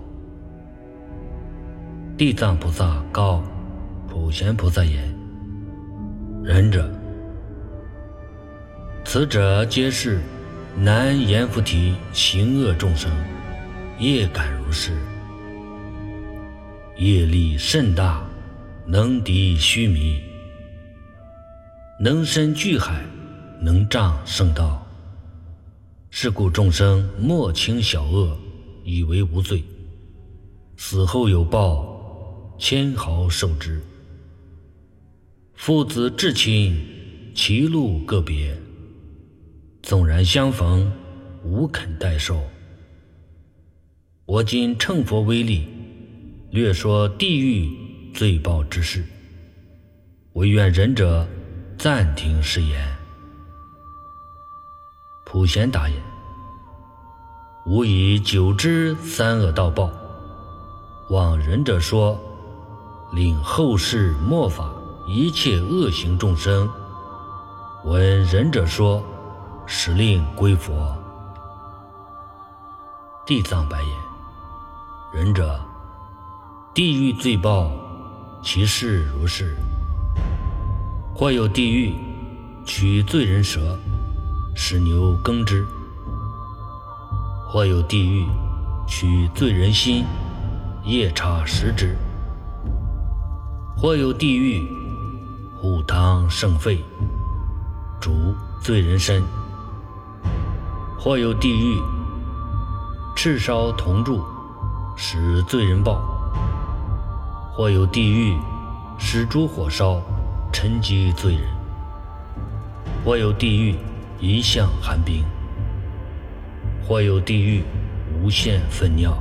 地藏菩萨告普贤菩萨言：仁者，此者皆是南阎浮提行恶众生，业感如是，业力甚大，能敌须弥，能深巨海，能障圣道。是故众生莫轻小恶，以为无罪，死后有报，千毫受之。父子至亲，其路各别，纵然相逢，无肯代受。我今乘佛威力，略说地狱罪报之事，唯愿仁者暂听是言。普贤答言：吾以久知三恶道报，望仁者说，令后世末法一切恶行众生，闻仁者说，使令归佛。地藏白言：仁者，地狱罪报，其事如是。或有地狱取罪人舌，使牛耕之；或有地狱取罪人心，夜叉食之；或有地狱虎汤盛沸，煮罪人身；或有地狱赤烧铜柱，使罪人报；或有地狱使诸火烧，沉积罪人；或有地狱一向寒冰；或有地狱无限粪尿；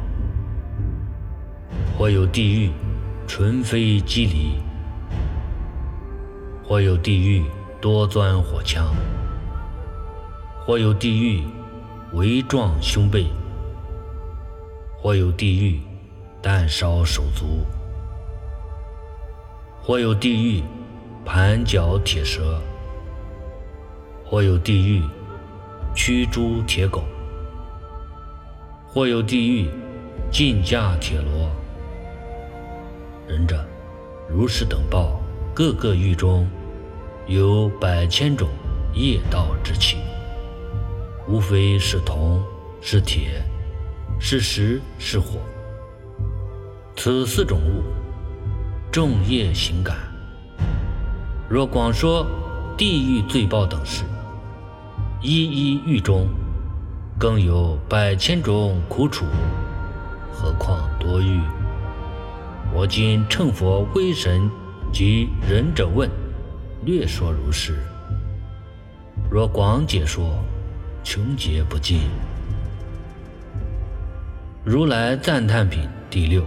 或有地狱纯非机离；或有地狱多钻火枪；或有地狱围撞胸背；或有地狱弹烧手足；或有地狱盘脚铁蛇；或有地狱驱猪铁狗；或有地狱禁驾铁罗。仁者，如是等报，各个狱中有百千种业道之气，无非是铜，是铁，是石，是火。此四种物，众业行感。若广说地狱罪报等事，一一狱中更有百千种苦楚，何况多狱？我今乘佛威神及仁者问，略说如是。若广解说，穷劫不尽。如来赞叹品第六。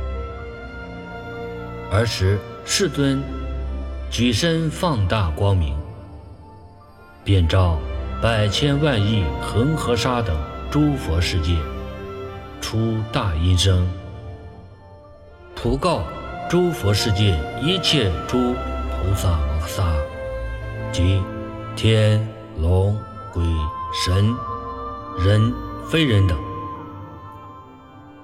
尔时世尊举身放大光明，遍照百千万亿恒河沙等诸佛世界，出大音声，普告诸佛世界一切诸菩萨摩诃萨及天龙鬼神人非人等，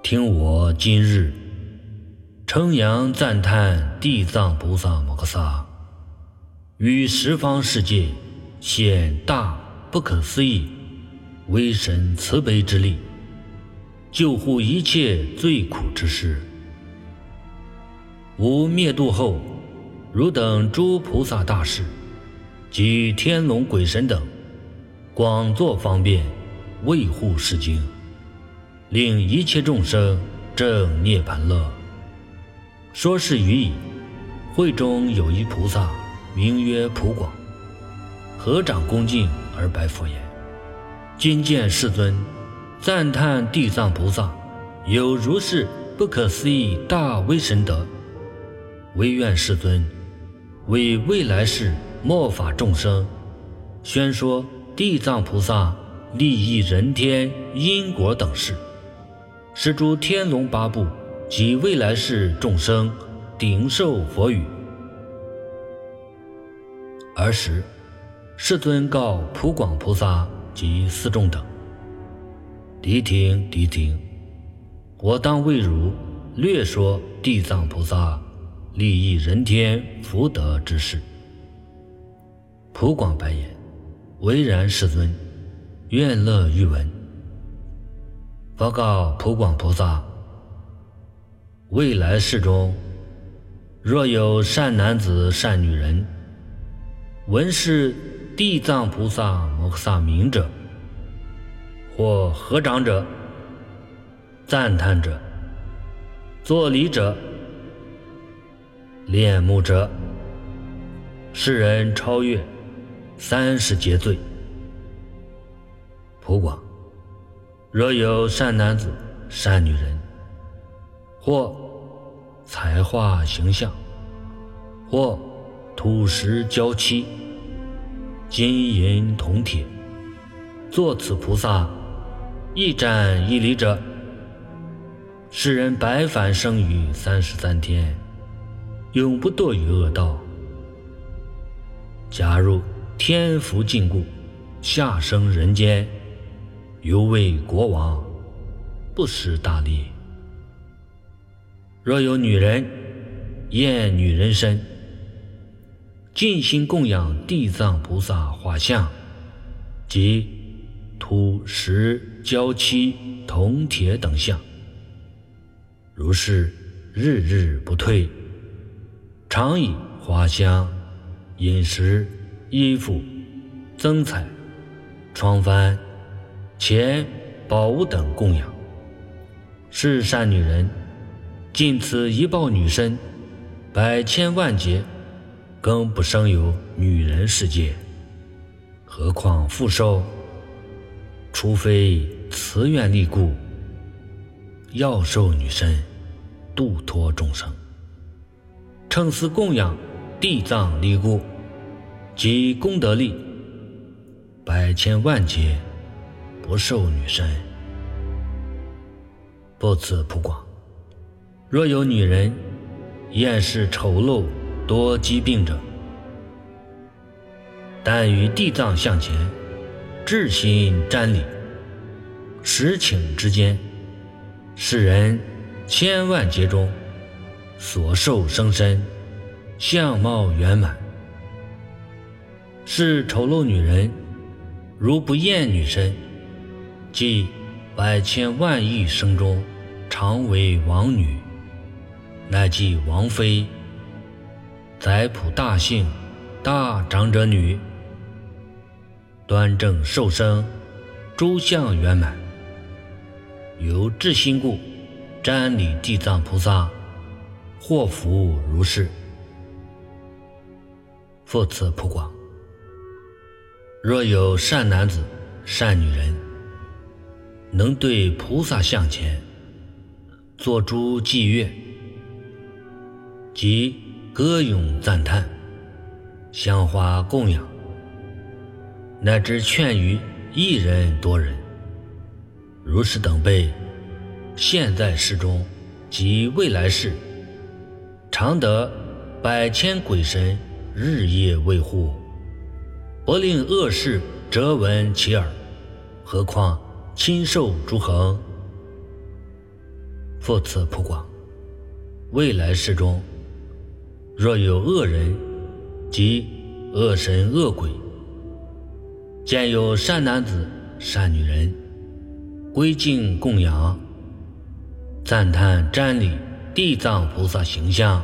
听我今日称扬赞叹地藏菩萨摩诃萨于十方世界显大不可思议威神慈悲之力，救护一切罪苦之事。吾灭度后，汝等诸菩萨大士及天龙鬼神等，广作方便，卫护世经，令一切众生证涅盘乐。说是语已，会中有一菩萨，名曰普广，合掌恭敬而白佛言：今见世尊赞叹地藏菩萨有如是不可思议大威神德，唯愿世尊为未来世末法众生宣说地藏菩萨利益人天因果等事，使诸天龙八部及未来世众生顶受佛语。尔时世尊告普广菩萨及四众等：谛听谛听，我当为汝略说地藏菩萨利益人天福德之事。普广白言：唯然世尊，愿乐欲闻。佛告普广菩萨：未来世中，若有善男子善女人，闻是地藏菩萨摩诃萨名者，或合掌者、赞叹者、作礼者、恋慕者，世人超越三十劫罪。普广，若有善男子善女人，或才华形象，或土石娇漆、金银铜铁，作此菩萨一瞻一礼者，世人百返生于三十三天，永不堕于恶道。假如天福尽故，下生人间，犹为国王，不失大利。若有女人厌女人身，尽心供养地藏菩萨画像及土石胶漆铜铁等像，如是日日不退，常以花香、饮食、衣服、增彩、床幡、钱、宝物等供养。是善女人尽此一报女身，百千万劫更不生有女人世界，何况复受？除非慈愿力故，要受女身，度脱众生。称此供养地藏力故及功德力，百千万劫不受女身。不此普广，若有女人厌世丑陋多疾病者，但于地藏像前至心瞻礼，十顷之间，世人千万劫中所受生身相貌圆满。是丑陋女人如不厌女身，即百千万亿生中常为王女，乃即王妃、宰普大姓、大长者女，端正受生，诸相圆满。由至心故，瞻礼地藏菩萨，祸福如是。复次普广，若有善男子善女人，能对菩萨像前作诸伎乐，即歌咏赞叹、香花供养，乃至劝于一人多人，如是等辈，现在世中及未来世，常得百千鬼神日夜卫护，不令恶事折闻其耳，何况亲受诸恒。 复次普广，未来世中，若有恶人及恶神恶鬼，见有善男子善女人，归敬供养，赞叹瞻礼地藏菩萨形象，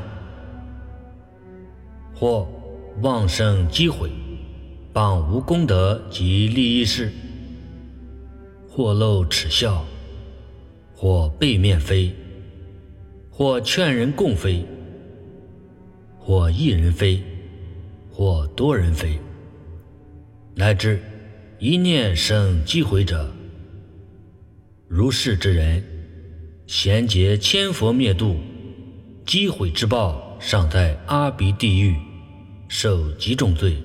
或妄生讥毁，谤无功德及利益事，或露耻笑，或背面飞，或劝人共飞，或一人飞，或多人飞，乃至一念生讥毁者，如是之人，贤劫千佛灭度，击毁之报尚在阿鼻地狱，受极重罪。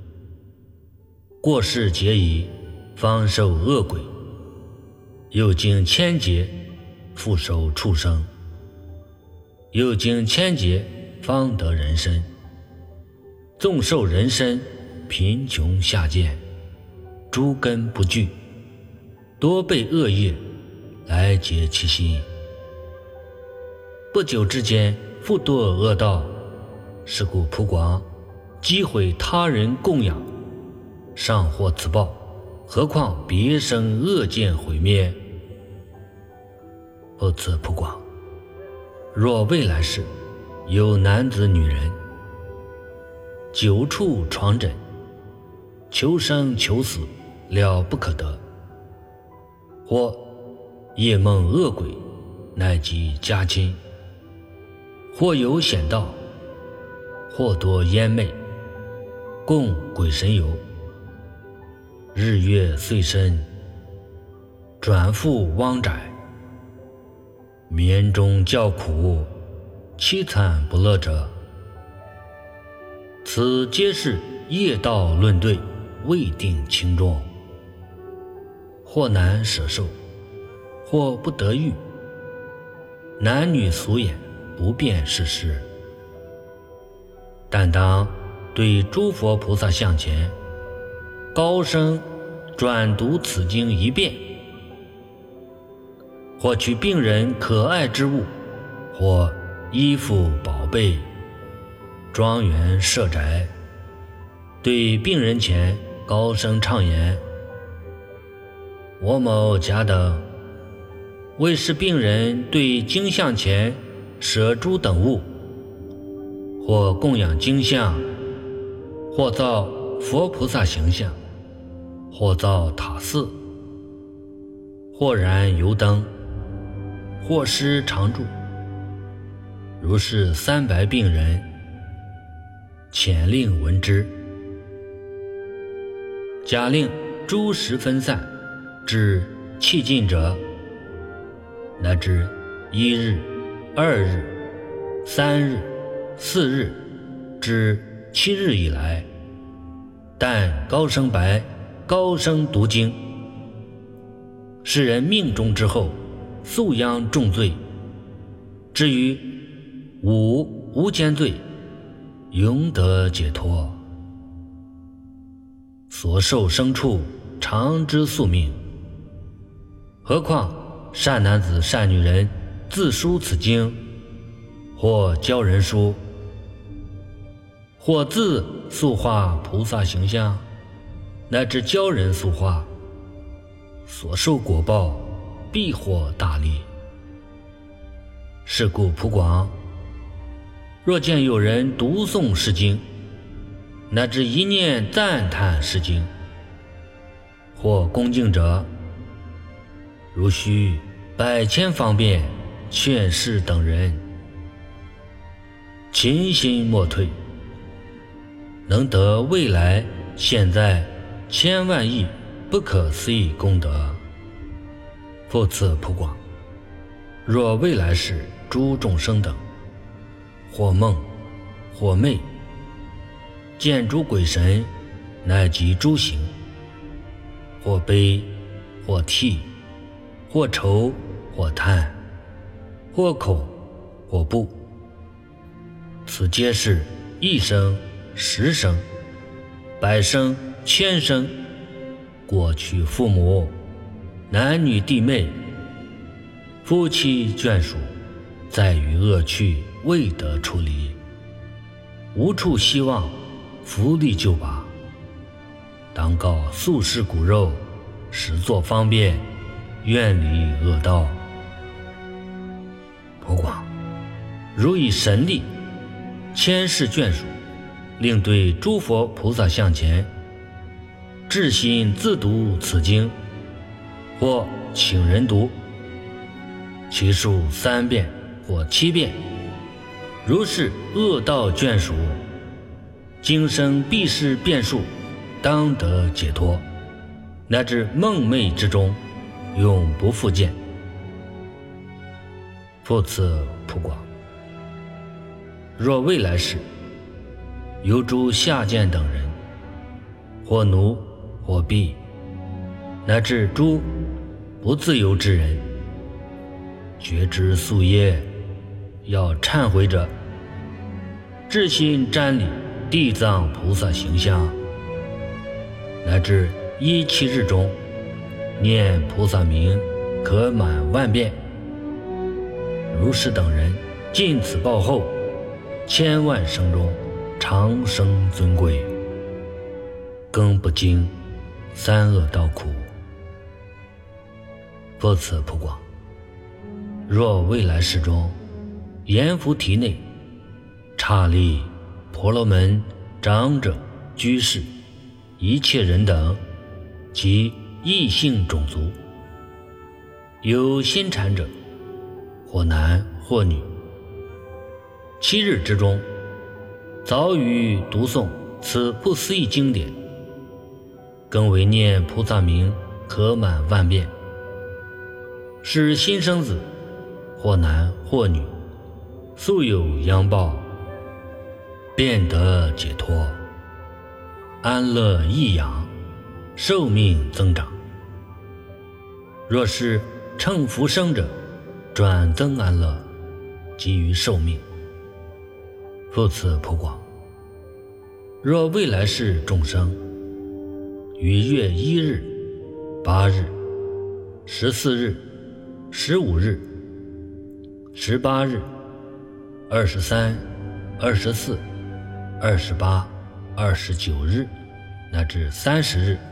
过世劫已，方受恶鬼，又经千劫，复受畜生，又经千劫，方得人身。纵受人身，贫穷下贱，诸根不具，多被恶业来结其心。不久之间，复堕恶道，是故普广击毁他人供养，尚获此报，何况别生恶见毁灭？复次普广，若未来世有男子女人，久处床枕，求生求死，了不可得，或夜梦恶鬼，乃及家亲，或有险道，或多烟魅，共鬼神游，日月岁深，转复汪窄，眠中叫苦，凄惨不乐者，此皆是业道论对，未定轻重，或难舍受，或不得遇，男女俗眼，不辨是实。但当对诸佛菩萨像前，高声转读此经一遍，或取病人可爱之物，或衣服宝贝，庄园设宅，对病人前高声唱言：我某甲等为使病人对经像前舍诸等物，或供养经像，或造佛菩萨形象，或造塔寺，或燃油灯，或施常住，如是三百病人，遣令闻之。假令诸时分散，至气尽者，乃至一日、二日、三日、四日至七日以来，但高声白、高声读经，使人命中之后，素殃重罪。至于五无间罪，永得解脱。所受生处，常知宿命。何况善男子善女人自书此经，或教人书，或自塑画菩萨形象，乃至教人塑画，所受果报必获大利。是故普广，若见有人读诵是经，乃至一念赞叹是经，或恭敬者，如须百千方便劝示等人，勤心莫退，能得未来现在千万亿不可思议功德。复次普广，若未来世诸众生等，或梦或寐，见诸鬼神，乃及诸行，或悲或涕，或愁或叹，或恐或怖，此皆是一生、十生、百生、千生，过去父母、男女弟妹， 夫妻眷属，在于恶趣未得处理，无处希望，福利就拔。当告素食骨肉，实作方便，远离恶道。普广，如以神力牵示眷属，令对诸佛菩萨向前，至心自读此经，或请人读，其数三遍或七遍，如是恶道眷属，今生必是变数，当得解脱，乃至梦寐之中，永不复见。复次普广，若未来世有诸下贱等人，或奴或婢，乃至诸不自由之人，觉知夙业，要忏悔者，至心瞻礼地藏菩萨形象，乃至一七日中念菩萨名可满万遍。如是等人尽此报后，千万生中长生尊贵，更不经三恶道苦。复次普广，若未来世中阎浮提内刹利、婆罗门、长者、居士、一切人等及异性种族，有心禅者，或男或女，七日之中早与读诵此不思议经典，更为念菩萨名可满万遍，使新生子，或男或女，素有殃报，便得解脱，安乐益养，寿命增长。若是乘福生者，转增安乐，给予寿命。复次普广，若未来世众生于月一日、八日、十四日、十五日、十八日、二十三、二十四、二十八、二十九日，乃至三十日，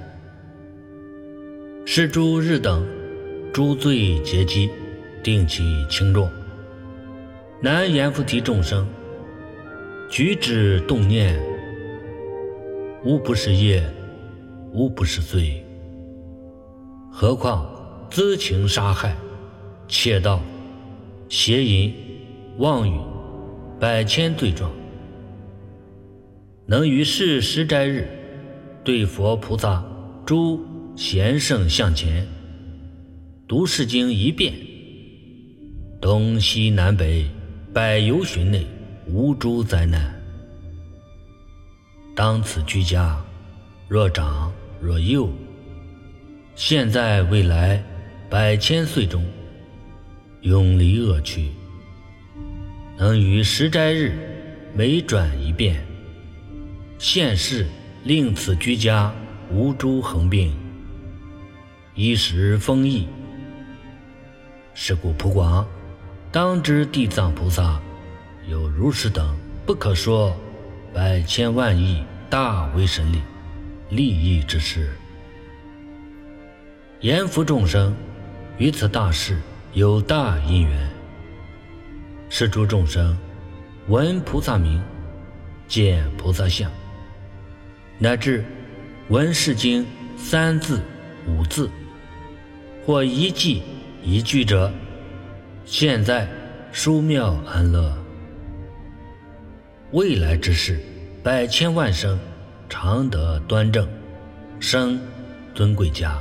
是诸日等诸罪结集，定其轻重。南阎浮提众生举止动念，无不是业，无不是罪，何况恣情杀害、窃盗、邪淫、妄语，百千罪状。能于是十斋日对佛菩萨诸贤圣向前读是经一遍，东西南北百由旬内无诸灾难。当此居家，若长若幼，现在未来百千岁中，永离恶趣，能于十斋日每转一遍，现世令此居家无诸横病，衣食丰溢。是故普广，当知地藏菩萨有如是等不可说百千万亿大威神力，利益之事。阎浮众生于此大事有大因缘，是诸众生闻菩萨名，见菩萨相，乃至闻是经三字五字，或一记一句者，现在殊妙安乐。未来之事，百千万生常得端正，生尊贵家。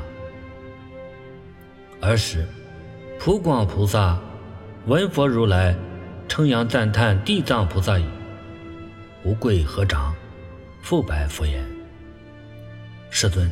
尔时普广菩萨闻佛如来称扬赞叹地藏菩萨已，无跪合掌，复白佛言：世尊，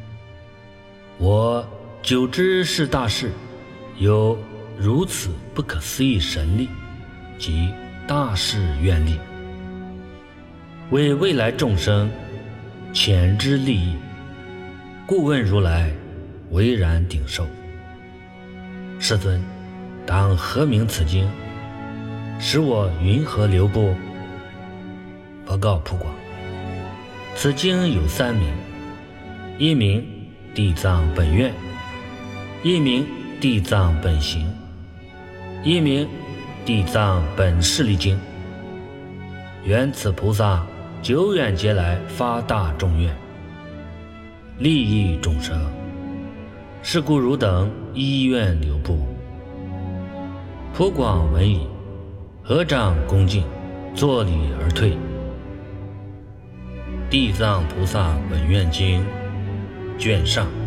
我久知是大事，有如此不可思议神力及大事愿力，为未来众生遣之利益，故问如来，唯然顶受。世尊， 当何名此经？使我云何留步？报告普广，此经有三名，一名地藏本愿，一名地藏本行，一名地藏本势力经。愿此菩萨久远劫来发大众愿，利益众生，是故汝等依愿留步。普广闻已，合掌恭敬，作礼而退。地藏菩萨本愿经卷上。